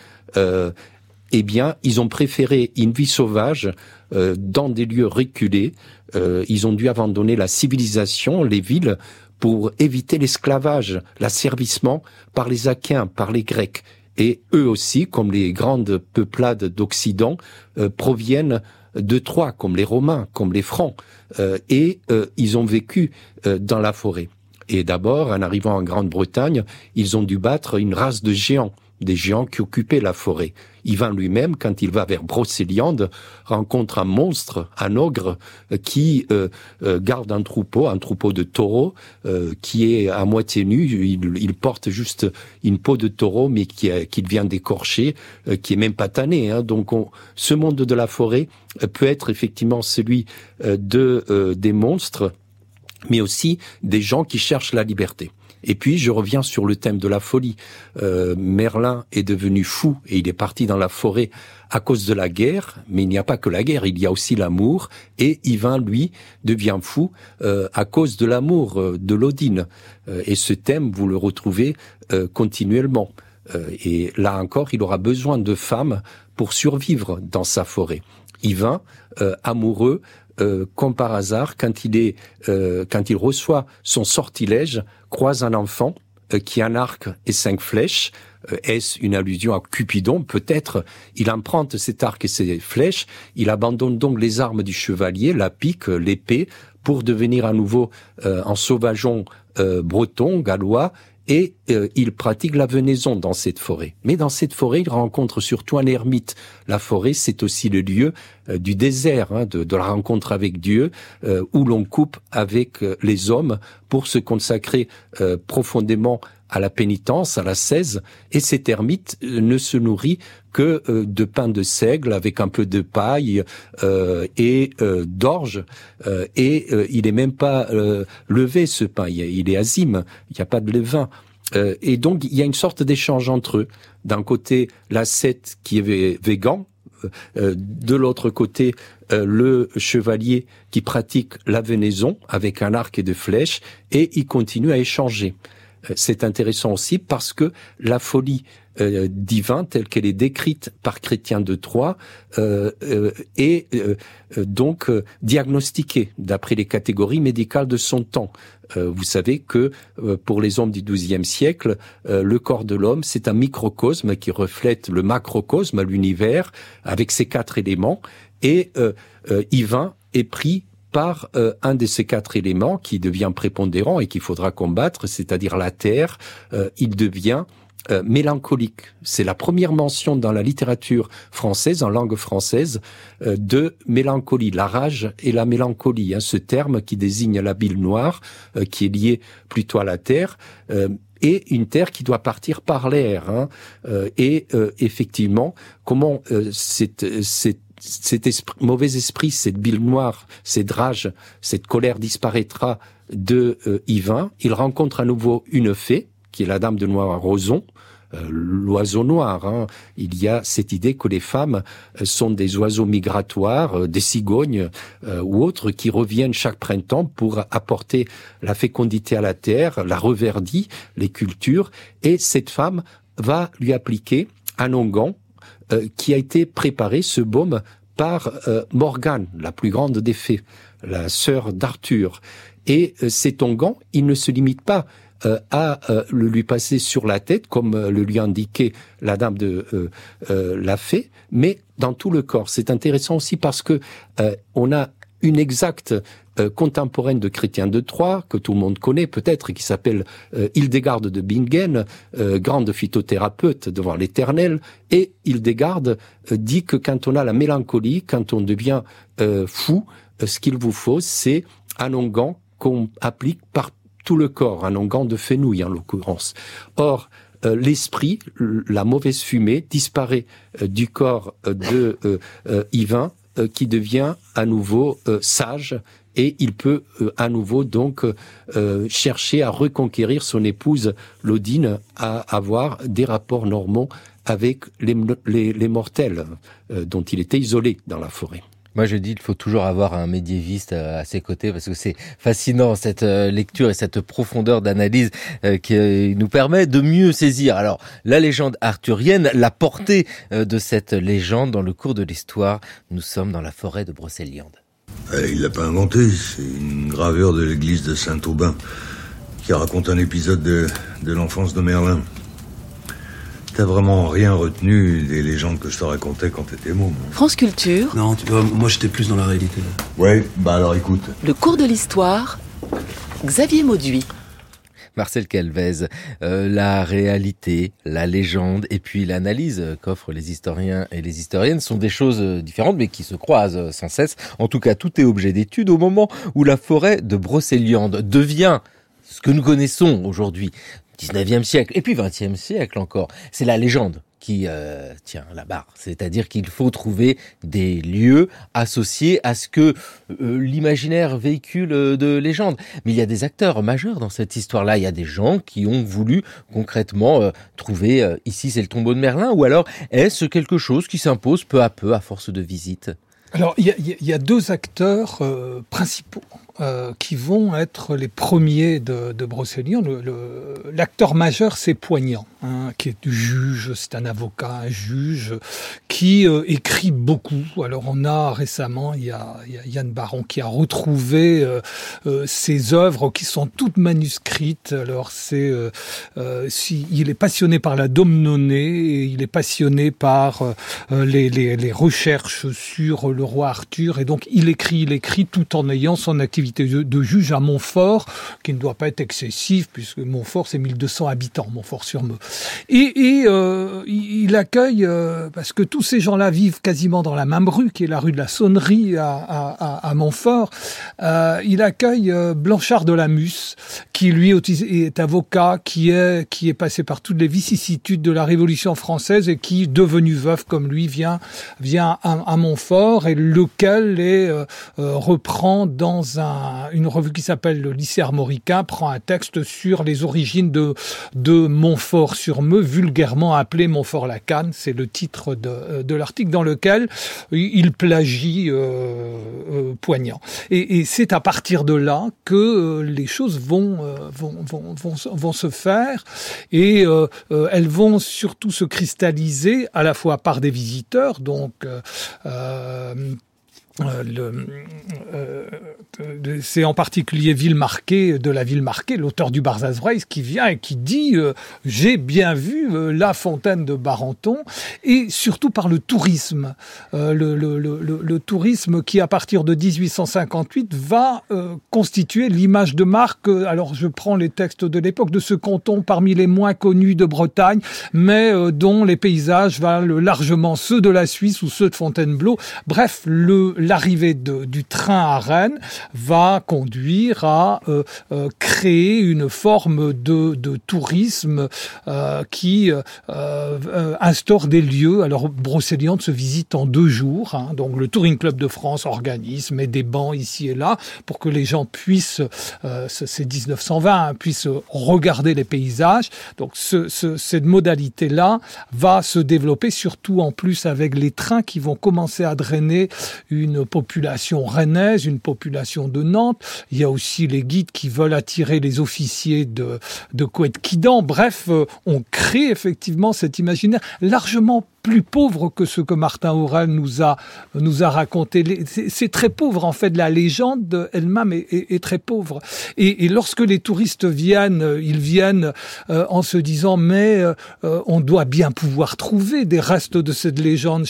ils ont préféré une vie sauvage dans des lieux reculés. Ils ont dû abandonner la civilisation, les villes, pour éviter l'esclavage, l'asservissement par les Akhiens, par les Grecs. Et eux aussi, comme les grandes peuplades d'Occident, proviennent de Troie, comme les Romains, comme les Francs. Ils ont vécu dans la forêt. Et d'abord, en arrivant en Grande-Bretagne, ils ont dû battre une race de géants, des géants qui occupaient la forêt. Ivan lui-même, quand il va vers Brocéliande, rencontre un monstre, un ogre, qui garde un troupeau de taureaux, qui est à moitié nu. Il porte juste une peau de taureau, mais qu'il vient d'écorcher, qui est même pas tanné. Donc, ce monde de la forêt peut être effectivement celui des monstres, mais aussi des gens qui cherchent la liberté. Et puis, je reviens sur le thème de la folie. Merlin est devenu fou et il est parti dans la forêt à cause de la guerre, mais il n'y a pas que la guerre, il y a aussi l'amour, et Ivan, lui, devient fou à cause de l'amour de l'Odine. Et ce thème, vous le retrouvez continuellement. Et là encore, il aura besoin de femmes pour survivre dans sa forêt. Ivan, amoureux, comme par hasard, quand il reçoit son sortilège, croise un enfant qui a un arc et 5 flèches. Est-ce une allusion à Cupidon? Peut-être. Il emprunte cet arc et ces flèches. Il abandonne donc les armes du chevalier, la pique, l'épée, pour devenir à nouveau un sauvageon breton, gallois. Et il pratique la venaison dans cette forêt. Mais dans cette forêt, il rencontre surtout un ermite. La forêt, c'est aussi le lieu du désert, de la rencontre avec Dieu, où l'on coupe avec les hommes pour se consacrer profondément à la pénitence, à l'ascèse. Et cet ermite ne se nourrit que de pain de seigle avec un peu de paille et d'orge. Il est même pas levé, ce pain. Il est azime. Il n'y a pas de levain. Et donc, il y a une sorte d'échange entre eux. D'un côté, l'ascète qui est végan. De l'autre côté, le chevalier qui pratique la venaison avec un arc et des flèches. Et ils continuent à échanger. C'est intéressant aussi parce que la folie d'Yvain, telle qu'elle est décrite par Chrétien de Troyes, est donc diagnostiquée d'après les catégories médicales de son temps. Vous savez que pour les hommes du XIIe siècle, le corps de l'homme, c'est un microcosme qui reflète le macrocosme, l'univers, avec ses 4 éléments. Et Yvain est pris par un de ces 4 éléments qui devient prépondérant et qu'il faudra combattre, c'est-à-dire la terre. Il devient mélancolique. C'est la première mention dans la littérature française, en langue française, de mélancolie, la rage et la mélancolie, ce terme qui désigne la bile noire, qui est lié plutôt à la terre, et une terre qui doit partir par l'air. Effectivement, comment cet mauvais esprit, cette bile noire, cette rage, cette colère disparaîtra de Yvain. Il rencontre à nouveau une fée, qui est la dame de Noir-Roson, l'oiseau noir. Il y a cette idée que les femmes sont des oiseaux migratoires, des cigognes ou autres, qui reviennent chaque printemps pour apporter la fécondité à la terre, la reverdit, les cultures. Et cette femme va lui appliquer un onguent qui a été préparé, ce baume, par Morgane, la plus grande des fées, la sœur d'Arthur. Et cet onguent, il ne se limite pas à le lui passer sur la tête, comme le lui indiquait la dame de la fée, mais dans tout le corps. C'est intéressant aussi parce que on a une exacte contemporaine de Chrétien de Troyes, que tout le monde connaît peut-être, qui s'appelle Hildegarde de Bingen, grande phytothérapeute devant l'Éternel, et Hildegarde dit que quand on a la mélancolie, quand on devient fou, ce qu'il vous faut, c'est un onguent qu'on applique par tout le corps, un onguent de fenouil en l'occurrence. Or, l'esprit, la mauvaise fumée, disparaît du corps de Yvain, qui devient à nouveau sage, et il peut à nouveau donc chercher à reconquérir son épouse Lodine, à avoir des rapports normaux avec les mortels dont il était isolé dans la forêt. Moi, je dis qu'il faut toujours avoir un médiéviste à ses côtés parce que c'est fascinant, cette lecture et cette profondeur d'analyse qui nous permet de mieux saisir. Alors, la légende arthurienne, la portée de cette légende dans le cours de l'histoire. Nous sommes dans la forêt de Brocéliande. Il l'a pas inventé, c'est une gravure de l'église de Saint-Aubin qui raconte un épisode de l'enfance de Merlin. T'as vraiment rien retenu des légendes que je te racontais quand t'étais môme? France Culture. Non, tu vois, moi j'étais plus dans la réalité. Ouais, bah alors écoute. Le cours de l'histoire, Xavier Mauduit. Marcel Calvez, la réalité, la légende et puis l'analyse qu'offrent les historiens et les historiennes sont des choses différentes mais qui se croisent sans cesse. En tout cas, tout est objet d'étude au moment où la forêt de Brocéliande devient ce que nous connaissons aujourd'hui. 19e siècle et puis 20e siècle encore. C'est la légende qui tient la barre. C'est-à-dire qu'il faut trouver des lieux associés à ce que l'imaginaire véhicule de légende. Mais il y a des acteurs majeurs dans cette histoire-là. Il y a des gens qui ont voulu concrètement trouver ici c'est le tombeau de Merlin, ou alors est-ce quelque chose qui s'impose peu à peu à force de visites? Alors, il y a 2 acteurs principaux qui vont être les premiers de Brocéliande. L'acteur majeur, c'est Poignant, qui est juge, c'est un avocat, un juge, qui écrit beaucoup. Alors, on a récemment, il y a Yann Baron qui a retrouvé ses œuvres qui sont toutes manuscrites. Alors, il est passionné par la domnonnée, il est passionné par les recherches sur le roi Arthur, et donc il écrit tout en ayant son activité de juge à Montfort, qui ne doit pas être excessif, puisque Montfort, c'est 1200 habitants, Montfort-sur-Meux. Et il accueille, parce que tous ces gens-là vivent quasiment dans la même rue, qui est la rue de la Sonnerie à Montfort, il accueille Blanchard de la Musse, qui lui est avocat, qui est passé par toutes les vicissitudes de la Révolution française et qui, devenu veuf comme lui, vient à Montfort, et lequel reprend dans un une revue qui s'appelle le Lycée armoricain prend un texte sur les origines de Montfort-sur-Meux, vulgairement appelé Montfort-la-Canne. C'est le titre de l'article dans lequel il plagie Poignant. Et c'est à partir de là que les choses vont se faire et elles vont surtout se cristalliser à la fois par des visiteurs, donc c'est en particulier Villemarqué, de la Villemarqué, l'auteur du Barzazbraïs, qui vient et qui dit j'ai bien vu la fontaine de Barenton, et surtout par le tourisme. Le tourisme qui, à partir de 1858, va constituer l'image de marque. Alors, je prends les textes de l'époque, de ce canton parmi les moins connus de Bretagne, mais dont les paysages valent largement ceux de la Suisse ou ceux de Fontainebleau. Bref, l'arrivée du train à Rennes va conduire à créer une forme de tourisme qui instaure des lieux. Alors, Brocéliande se visite en 2 jours. Donc, le Touring Club de France organise, met des bancs ici et là pour que les gens puissent, c'est 1920, puissent regarder les paysages. Donc, cette modalité-là va se développer, surtout en plus avec les trains qui vont commencer à drainer une population rennaise, une population de Nantes. Il y a aussi les guides qui veulent attirer les officiers de Couët-Quidan. Bref, on crée effectivement cet imaginaire largement plus pauvre que ce que Martin Aurèle nous a raconté. C'est très pauvre, en fait. La légende elle-même est très pauvre. Et lorsque les touristes viennent, ils viennent en se disant mais on doit bien pouvoir trouver des restes de cette légende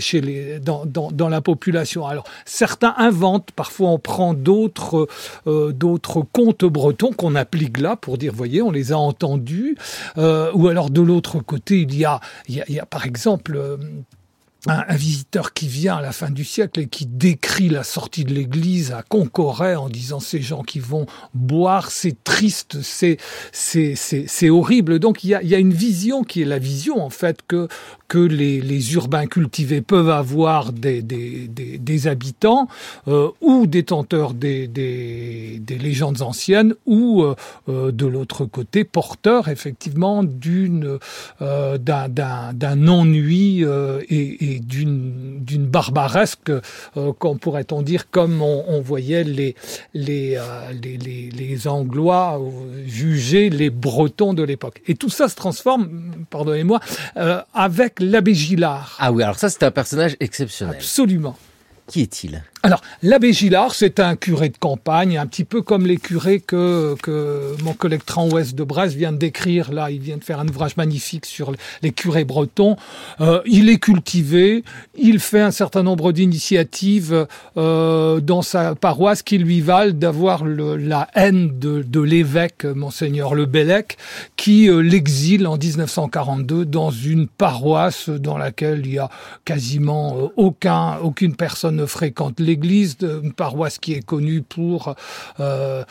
dans la population. Alors certains inventent, parfois on prend d'autres contes bretons qu'on applique là pour dire voyez on les a entendus. Ou alors de l'autre côté il y a par exemple un visiteur qui vient à la fin du siècle et qui décrit la sortie de l'église à Concoret en disant ces gens qui vont boire, c'est triste, c'est horrible. Donc il y a une vision qui est la vision en fait que les urbains cultivés peuvent avoir des habitants ou détenteurs des légendes anciennes ou de l'autre côté porteurs effectivement d'un ennui et d'une barbaresque, pourrait-on dire, comme on voyait les Anglois juger les Bretons de l'époque. Et tout ça se transforme, pardonnez-moi, avec l'abbé Gillard. Ah oui, alors ça c'est un personnage exceptionnel. Absolument. Qui est-il ? Alors, l'abbé Gillard, c'est un curé de campagne, un petit peu comme les curés que mon collègue Tranouest de Brest vient de décrire. Là, il vient de faire un ouvrage magnifique sur les curés bretons. Il est cultivé, il fait un certain nombre d'initiatives dans sa paroisse qui lui valent d'avoir la haine de l'évêque, Monseigneur Le Bellec, qui l'exile en 1942 dans une paroisse dans laquelle il y a quasiment aucune personne ne fréquente l'église, une paroisse qui est connue pour un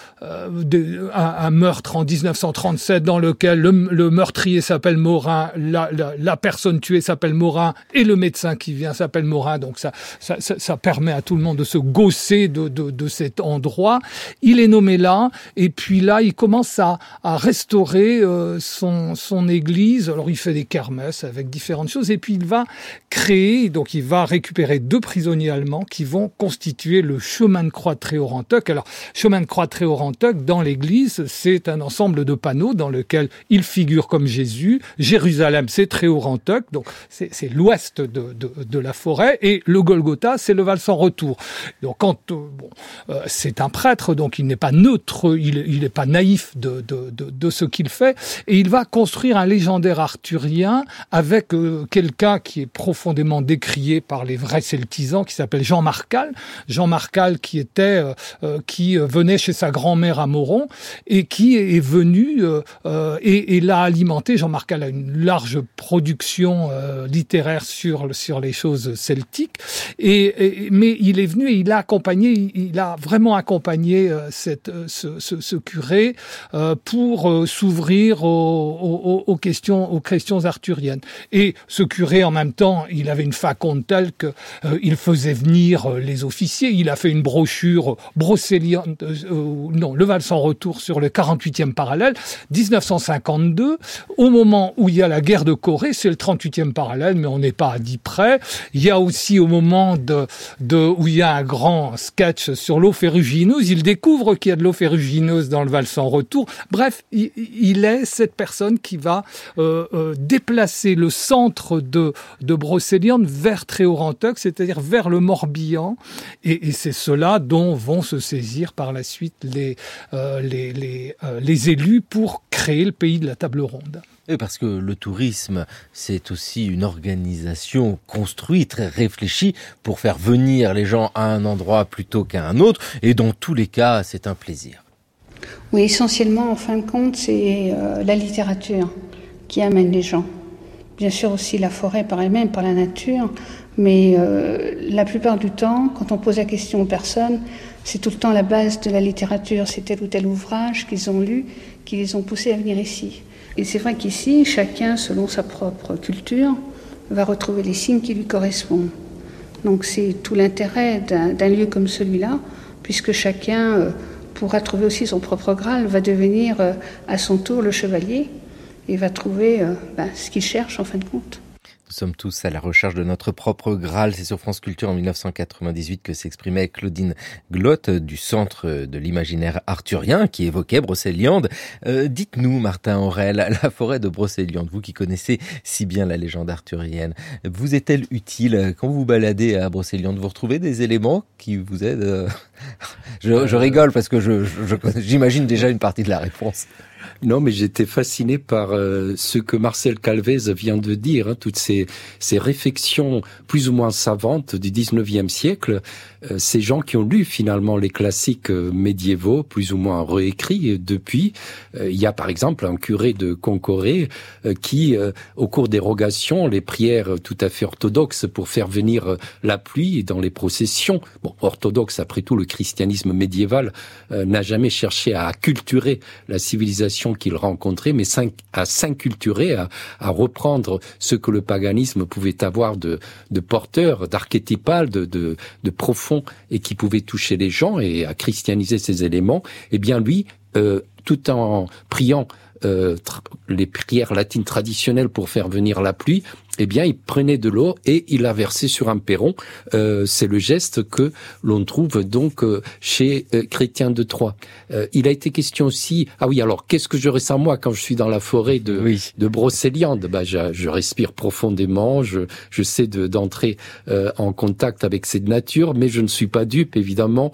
meurtre en 1937 dans lequel le meurtrier s'appelle Morin, la personne tuée s'appelle Morin et le médecin qui vient s'appelle Morin. Donc ça permet à tout le monde de se gausser de cet endroit. Il est nommé là et puis là il commence à restaurer son église. Alors il fait des kermesses avec différentes choses et puis il va créer, donc il va récupérer 2 prisonniers allemands qui vont constituer le chemin de croix de Tréoranteuc. Alors, chemin de croix de Tréoranteuc, dans l'église, c'est un ensemble de panneaux dans lequel il figure comme Jésus. Jérusalem, c'est Tréoranteuc, donc c'est l'ouest de la forêt, et le Golgotha, c'est le Val sans retour. Donc, c'est un prêtre, donc il n'est pas neutre, il n'est pas naïf de ce qu'il fait, et il va construire un légendaire arthurien avec quelqu'un qui est profondément décrié par les vrais celtisans, qui s'appelle Jean Marcal qui venait chez sa grand-mère à Moron et qui est venu et l'a alimenté. Jean Marcal a une large production littéraire sur les choses celtiques mais il est venu et il a vraiment accompagné ce curé pour s'ouvrir aux questions arthuriennes. Et ce curé en même temps, il avait une faconde telle que il faisait venir les officiers. Il a fait une brochure Brocéliande, le valse en retour sur le 48e parallèle, 1952. Au moment où il y a la guerre de Corée, c'est le 38e parallèle, mais on n'est pas à 10 près. Il y a aussi au moment où il y a un grand sketch sur l'eau ferrugineuse, il découvre qu'il y a de l'eau ferrugineuse dans le valse en retour. Bref, il est cette personne qui va déplacer le centre de Brocéliande vers Tréorantec, c'est-à-dire vers le Morbihan, et c'est cela dont vont se saisir par la suite les élus pour créer le pays de la table ronde. Et parce que le tourisme, c'est aussi une organisation construite, très réfléchie pour faire venir les gens à un endroit plutôt qu'à un autre, et dans tous les cas, c'est un plaisir. Oui, essentiellement, en fin de compte, c'est la littérature qui amène les gens. Bien sûr aussi la forêt par elle-même, par la nature, mais la plupart du temps, quand on pose la question aux personnes, c'est tout le temps la base de la littérature, c'est tel ou tel ouvrage qu'ils ont lu, qui les ont poussés à venir ici. Et c'est vrai qu'ici, chacun, selon sa propre culture, va retrouver les signes qui lui correspondent. Donc c'est tout l'intérêt d'un lieu comme celui-là, puisque chacun pourra trouver aussi son propre Graal, va devenir à son tour le chevalier, et va trouver ce qu'il cherche en fin de compte. Nous sommes tous à la recherche de notre propre Graal. C'est sur France Culture en 1998 que s'exprimait Claudine Glotte du Centre de l'imaginaire arthurien qui évoquait Brocéliande. Dites-nous, Martin Aurel, la forêt de Brocéliande, vous qui connaissez si bien la légende arthurienne, vous est-elle utile quand vous vous baladez à Brocéliande? Vous retrouvez des éléments qui vous aident? Je rigole parce que j'imagine déjà une partie de la réponse. Non, mais j'étais fasciné par ce que Marcel Calvez vient de dire, toutes ces réflexions plus ou moins savantes du 19e siècle, ces gens qui ont lu finalement les classiques médiévaux, plus ou moins réécrits depuis. Il y a par exemple un curé de Concoré qui, au cours des rogations, les prières tout à fait orthodoxes pour faire venir la pluie dans les processions, orthodoxe après tout, le christianisme médiéval n'a jamais cherché à acculturer la civilisation qu'il rencontrait, mais à s'inculturer, à reprendre ce que le paganisme pouvait avoir de porteur, d'archétypal, de profond, et qui pouvait toucher les gens, et à christianiser ces éléments. Eh bien lui, tout en priant les prières latines traditionnelles pour faire venir la pluie, eh bien, il prenait de l'eau et il la versait sur un perron. C'est le geste que l'on trouve donc chez Chrétien de Troyes. Il a été question aussi, alors qu'est-ce que je ressens moi quand je suis dans la forêt de Brocéliande? Je respire profondément, je sais d'entrer en contact avec cette nature, mais je ne suis pas dupe, évidemment.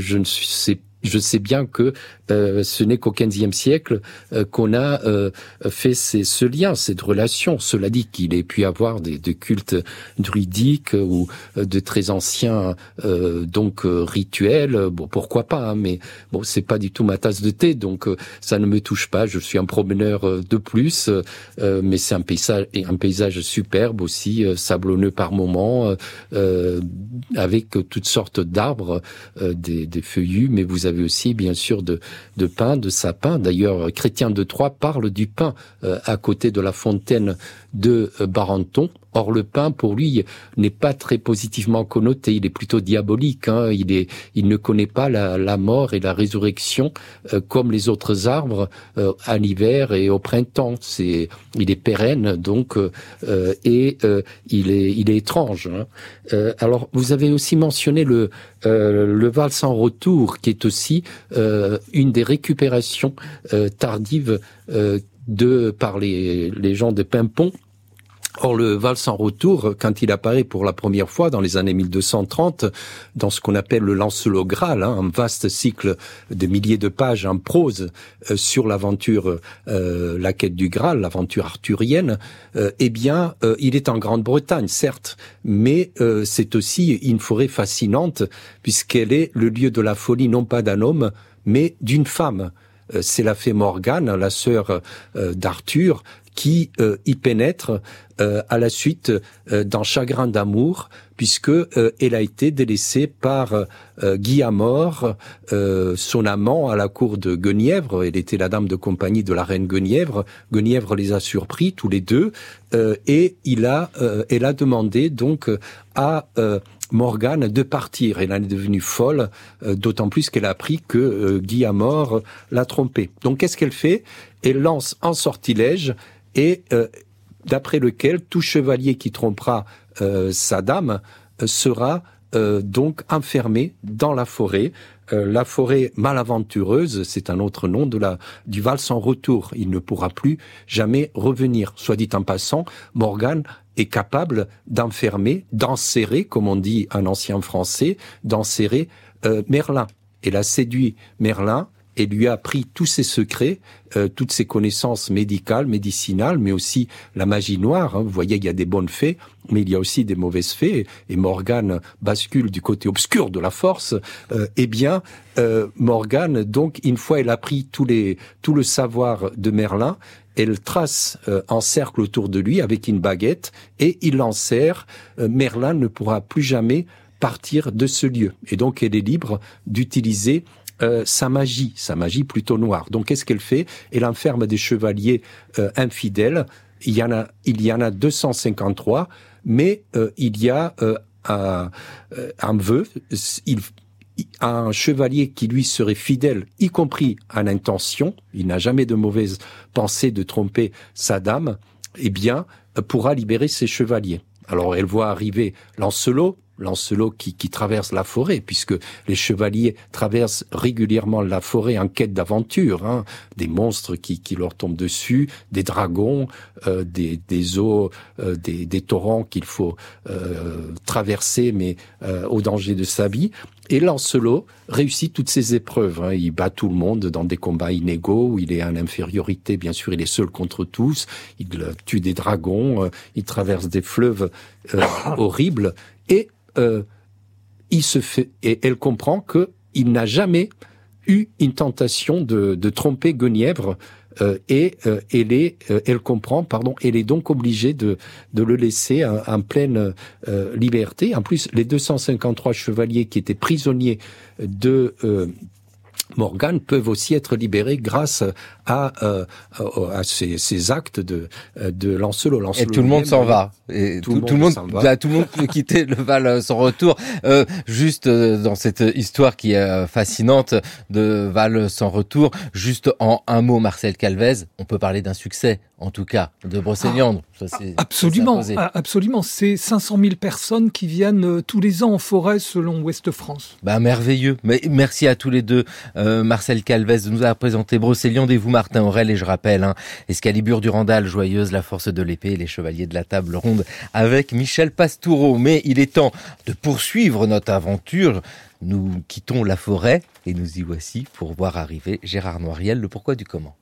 Je sais bien que ce n'est qu'au XVe siècle qu'on a fait ce lien, cette relation. Cela dit qu'il ait pu avoir des cultes druidiques ou de très anciens rituels. Pourquoi pas, mais c'est pas du tout ma tasse de thé, donc ça ne me touche pas. Je suis un promeneur de plus, mais c'est un paysage superbe aussi, sablonneux par moments, avec toutes sortes d'arbres, des feuillus, mais vous avez aussi bien sûr de pins, de sapins. D'ailleurs, Chrétien de Troyes parle du pin à côté de la fontaine de Barenton. Or, le pin, pour lui, n'est pas très positivement connoté. Il est plutôt diabolique. Il ne connaît pas la mort et la résurrection comme les autres arbres à l'hiver et au printemps. Il est pérenne, donc, et il est étrange. Alors, vous avez aussi mentionné le valse en retour, qui est aussi une des récupérations tardives par les gens de Pimpon. Or, le valse en retour, quand il apparaît pour la première fois dans les années 1230, dans ce qu'on appelle le Lancelot Graal, un vaste cycle de milliers de pages en prose sur l'aventure, la quête du Graal, l'aventure arthurienne, il est en Grande-Bretagne, certes, mais c'est aussi une forêt fascinante, puisqu'elle est le lieu de la folie non pas d'un homme, mais d'une femme. C'est la fée Morgane, la sœur d'Arthur, qui y pénètre à la suite d'un chagrin d'amour, puisque elle a été délaissée par Guy Amor, son amant à la cour de Guenièvre. Elle était la dame de compagnie de la reine Guenièvre. Guenièvre les a surpris tous les deux, et elle a demandé donc à Morgane de partir. Elle en est devenue folle, d'autant plus qu'elle a appris que Guy à mort l'a trompée. Donc qu'est-ce qu'elle fait? Elle lance un sortilège et d'après lequel tout chevalier qui trompera sa dame sera donc enfermé dans la forêt. La forêt malaventureuse, c'est un autre nom du Val sans retour. Il ne pourra plus jamais revenir. Soit dit en passant, Morgane est capable d'enfermer, d'enserrer, comme on dit un ancien français, d'enserrer Merlin. Elle a séduit Merlin et lui a appris tous ses secrets, toutes ses connaissances médicinales, mais aussi la magie noire. Vous voyez, il y a des bonnes fées, mais il y a aussi des mauvaises fées, et Morgane bascule du côté obscur de la force. Morgane, donc, une fois elle a appris tout le savoir de Merlin, elle trace un cercle autour de lui avec une baguette, et il l'enserre. Merlin ne pourra plus jamais partir de ce lieu. Et donc, elle est libre d'utiliser sa magie plutôt noire. Donc, qu'est-ce qu'elle fait? Elle enferme des chevaliers infidèles. Il y en a 253, mais il y a un vœu. Un chevalier qui lui serait fidèle, y compris en intention, il n'a jamais de mauvaise pensée de tromper sa dame, pourra libérer ses chevaliers. Alors, elle voit arriver Lancelot qui traverse la forêt, puisque les chevaliers traversent régulièrement la forêt en quête d'aventure, des monstres qui leur tombent dessus, des dragons, des eaux, des torrents qu'il faut traverser, mais au danger de sa vie. Et Lancelot réussit toutes ces épreuves. Il bat tout le monde dans des combats inégaux, où il est en infériorité, bien sûr, il est seul contre tous, il tue des dragons, il traverse des fleuves horribles, et elle comprend qu'il n'a jamais eu une tentation de tromper Guenièvre, elle comprend, elle est donc obligée de le laisser en pleine liberté. En plus, les 253 chevaliers qui étaient prisonniers de Morgane peuvent aussi être libérés grâce à ces actes de Lancelot. Et tout le monde s'en va. Et tout le monde peut quitter le Val sans retour. Juste dans cette histoire qui est fascinante de Val sans retour, juste en un mot, Marcel Calvez, on peut parler d'un succès, en tout cas, de Brocéliande. Absolument. C'est 500 000 personnes qui viennent tous les ans en forêt selon Ouest France. Merveilleux. Mais merci à tous les deux. Marcel Calvez de nous avoir présenté Brocéliande et vous Martin Aurel, et je rappelle, Excalibur du Randal, Joyeuse, La Force de l'Épée, Les Chevaliers de la Table Ronde avec Michel Pastoureau. Mais il est temps de poursuivre notre aventure. Nous quittons la forêt et nous y voici pour voir arriver Gérard Noiriel, le pourquoi du comment.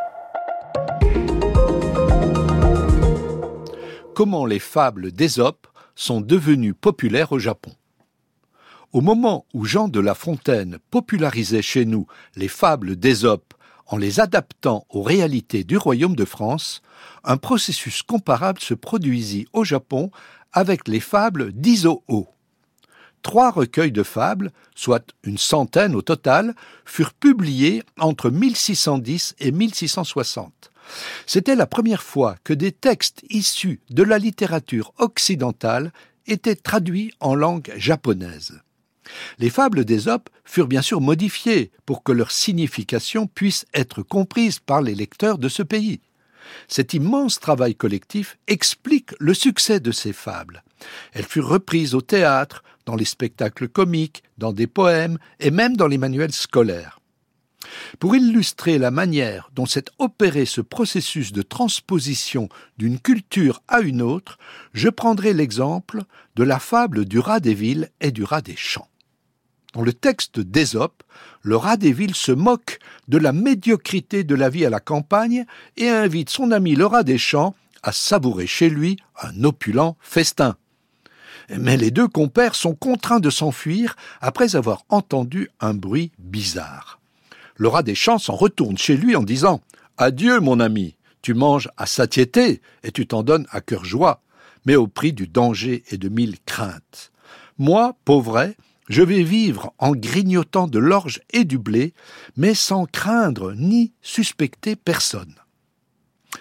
Comment les fables d'Ésope sont devenues populaires au Japon. Au moment où Jean de La Fontaine popularisait chez nous les fables d'Ésope en les adaptant aux réalités du royaume de France, un processus comparable se produisit au Japon avec les fables d'Izuo. 3 recueils de fables, soit une centaine au total, furent publiés entre 1610 et 1660. C'était la première fois que des textes issus de la littérature occidentale étaient traduits en langue japonaise. Les fables d'Ésope furent bien sûr modifiées pour que leur signification puisse être comprise par les lecteurs de ce pays. Cet immense travail collectif explique le succès de ces fables. Elles furent reprises au théâtre, dans les spectacles comiques, dans des poèmes et même dans les manuels scolaires. Pour illustrer la manière dont s'est opéré ce processus de transposition d'une culture à une autre, je prendrai l'exemple de la fable du rat des villes et du rat des champs. Dans le texte d'Ésope, le rat des villes se moque de la médiocrité de la vie à la campagne et invite son ami le rat des champs à savourer chez lui un opulent festin. Mais les 2 compères sont contraints de s'enfuir après avoir entendu un bruit bizarre. Le rat des champs s'en retourne chez lui en disant « Adieu, mon ami, tu manges à satiété et tu t'en donnes à cœur joie, mais au prix du danger et de 1000 craintes. Moi, pauvret, je vais vivre en grignotant de l'orge et du blé, mais sans craindre ni suspecter personne. »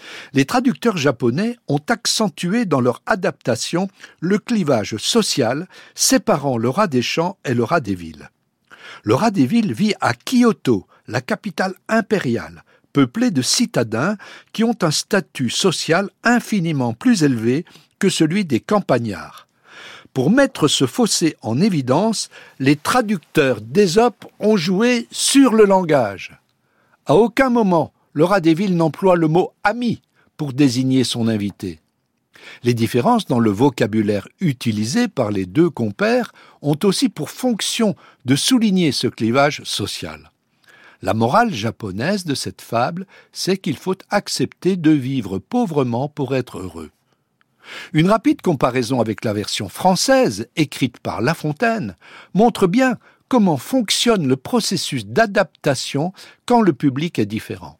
Les traducteurs japonais ont accentué dans leur adaptation le clivage social séparant le rat des champs et le rat des villes. Le rat des villes vit à Kyoto, la capitale impériale, peuplée de citadins qui ont un statut social infiniment plus élevé que celui des campagnards. Pour mettre ce fossé en évidence, les traducteurs d'Ésope ont joué sur le langage. À aucun moment, le rat des villes n'emploie le mot « ami » pour désigner son invité. Les différences dans le vocabulaire utilisé par les deux compères ont aussi pour fonction de souligner ce clivage social. La morale japonaise de cette fable, c'est qu'il faut accepter de vivre pauvrement pour être heureux. Une rapide comparaison avec la version française, écrite par La Fontaine, montre bien comment fonctionne le processus d'adaptation quand le public est différent.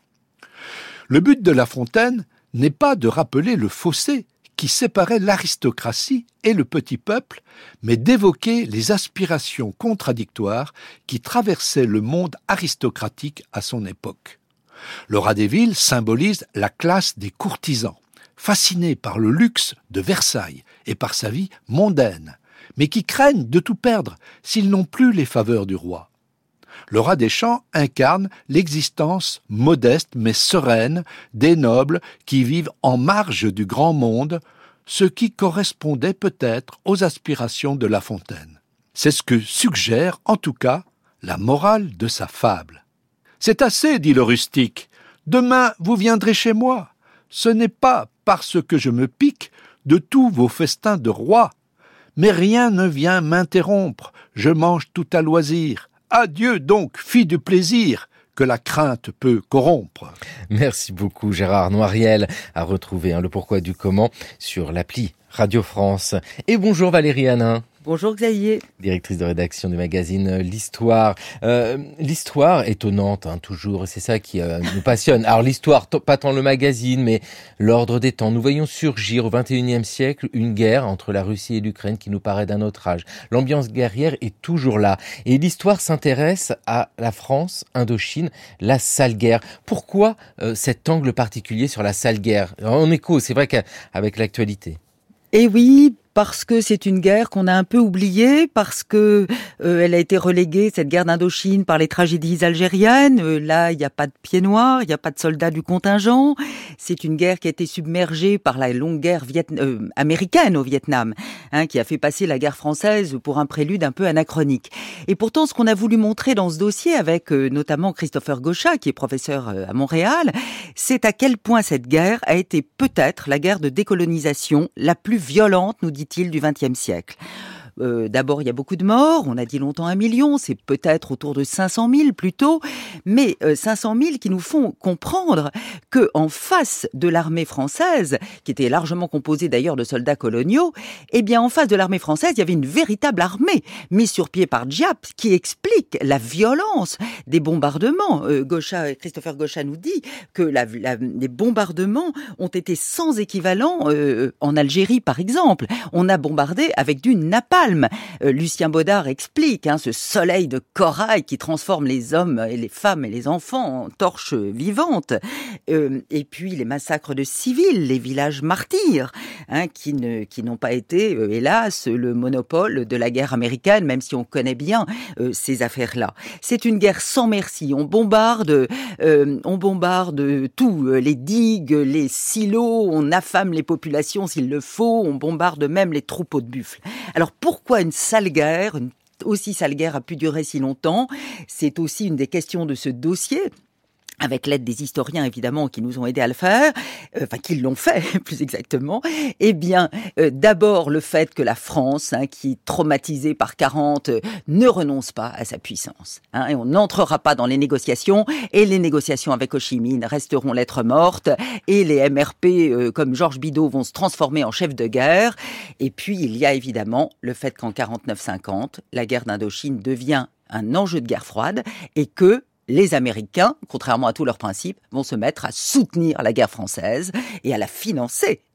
Le but de La Fontaine n'est pas de rappeler le fossé qui séparait l'aristocratie et le petit peuple, mais d'évoquer les aspirations contradictoires qui traversaient le monde aristocratique à son époque. Le rat des villes symbolise la classe des courtisans, fascinés par le luxe de Versailles et par sa vie mondaine, mais qui craignent de tout perdre s'ils n'ont plus les faveurs du roi. Le rat des champs incarne l'existence modeste mais sereine des nobles qui vivent en marge du grand monde, ce qui correspondait peut-être aux aspirations de La Fontaine. C'est ce que suggère en tout cas la morale de sa fable. « C'est assez, dit le rustique, demain vous viendrez chez moi. Ce n'est pas parce que je me pique de tous vos festins de roi, mais rien ne vient m'interrompre, je mange tout à loisir. Adieu donc, fille du plaisir, que la crainte peut corrompre. » Merci beaucoup Gérard Noiriel, à retrouver le pourquoi du comment sur l'appli Radio France. Et bonjour Valérie Hanin. Bonjour Xavier. Directrice de rédaction du magazine L'Histoire. L'histoire étonnante, toujours, c'est ça qui nous passionne. Alors l'histoire, pas tant le magazine, mais l'ordre des temps. Nous voyons surgir au XXIe siècle une guerre entre la Russie et l'Ukraine qui nous paraît d'un autre âge. L'ambiance guerrière est toujours là. Et l'histoire s'intéresse à la France, Indochine, la sale guerre. Pourquoi cet angle particulier sur la sale guerre ? En écho, c'est vrai qu'avec l'actualité. Eh oui, parce que c'est une guerre qu'on a un peu oubliée, parce que elle a été reléguée, cette guerre d'Indochine, par les tragédies algériennes. Là, il n'y a pas de pieds noirs, il n'y a pas de soldats du contingent. C'est une guerre qui a été submergée par la longue guerre américaine au Vietnam, qui a fait passer la guerre française pour un prélude un peu anachronique. Et pourtant, ce qu'on a voulu montrer dans ce dossier, avec notamment Christopher Gauchat, qui est professeur à Montréal, c'est à quel point cette guerre a été peut-être la guerre de décolonisation la plus violente, nous dit-il, du XXe siècle. D'abord, il y a beaucoup de morts. On a dit longtemps 1 million. C'est peut-être autour de 500 000 plutôt. Mais 500 000 qui nous font comprendre que en face de l'armée française, qui était largement composée d'ailleurs de soldats coloniaux, eh bien, en face de l'armée française, il y avait une véritable armée mise sur pied par Giap qui explique la violence des bombardements. Christopher Gauchat nous dit que les bombardements ont été sans équivalent en Algérie, par exemple. On a bombardé avec du napalm. Lucien Baudard explique ce soleil de corail qui transforme les hommes et les femmes et les enfants en torches vivantes. Et puis les massacres de civils, les villages martyrs, qui n'ont pas été, hélas, le monopole de la guerre américaine, même si on connaît bien ces affaires-là. C'est une guerre sans merci. On bombarde tout, les digues, les silos, on affame les populations s'il le faut, on bombarde même les troupeaux de buffles. Alors pourquoi une sale guerre, une aussi sale guerre a pu durer si longtemps ? C'est aussi une des questions de ce dossier. Avec l'aide des historiens, évidemment, qui nous ont aidés à le faire, qui l'ont fait, plus exactement. Eh bien, d'abord, le fait que la France, qui est traumatisée par 40, ne renonce pas à sa puissance. Et on n'entrera pas dans les négociations, et les négociations avec Ho Chi Minh resteront lettre morte, et les MRP, comme Georges Bidault, vont se transformer en chefs de guerre. Et puis, il y a évidemment le fait qu'en 49-50, la guerre d'Indochine devient un enjeu de guerre froide, et que les Américains, contrairement à tous leurs principes, vont se mettre à soutenir la guerre française et à la financer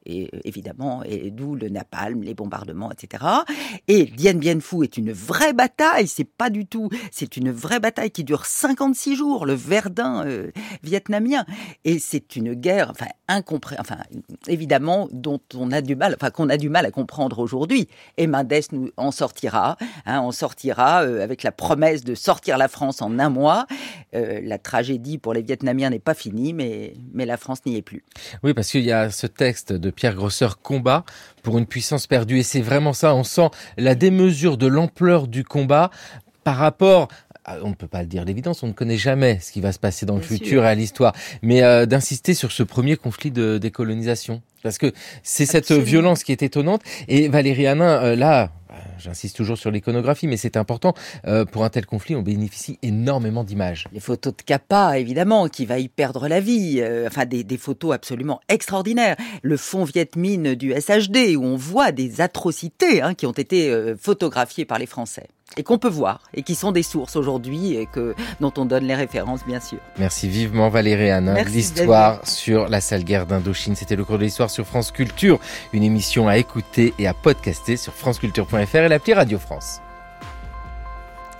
Et évidemment, et d'où le napalm, les bombardements, etc. Et Dien Bien Phu est une vraie bataille, c'est une vraie bataille qui dure 56 jours, le Verdun vietnamien. Et c'est une guerre, évidemment, qu'on a du mal à comprendre aujourd'hui. Et Mendes nous en sortira, avec la promesse de sortir la France en un mois. La tragédie pour les Vietnamiens n'est pas finie, mais la France n'y est plus. Oui, parce qu'il y a ce texte de Pierre Grosseur, Combat pour une puissance perdue. Et c'est vraiment ça, on sent la démesure de l'ampleur du combat par rapport... On ne peut pas le dire l'évidence, on ne connaît jamais ce qui va se passer dans le futur et à l'histoire. Mais d'insister sur ce premier conflit de décolonisation. Parce que c'est cette violence qui est étonnante. Et Valérie Hanin, là... J'insiste toujours sur l'iconographie, mais c'est important. Pour un tel conflit, on bénéficie énormément d'images. Les photos de Capa, évidemment, qui va y perdre la vie. Des photos absolument extraordinaires. Le fond Viet Minh du SHD, où on voit des atrocités qui ont été photographiées par les Français. Et qu'on peut voir, et qui sont des sources aujourd'hui, et dont on donne les références, bien sûr. Merci vivement Valérie Hanin. L'histoire David. Sur la sale guerre d'Indochine. C'était le cours de l'histoire sur France Culture. Une émission à écouter et à podcaster sur franceculture.fr et l'appli Radio France.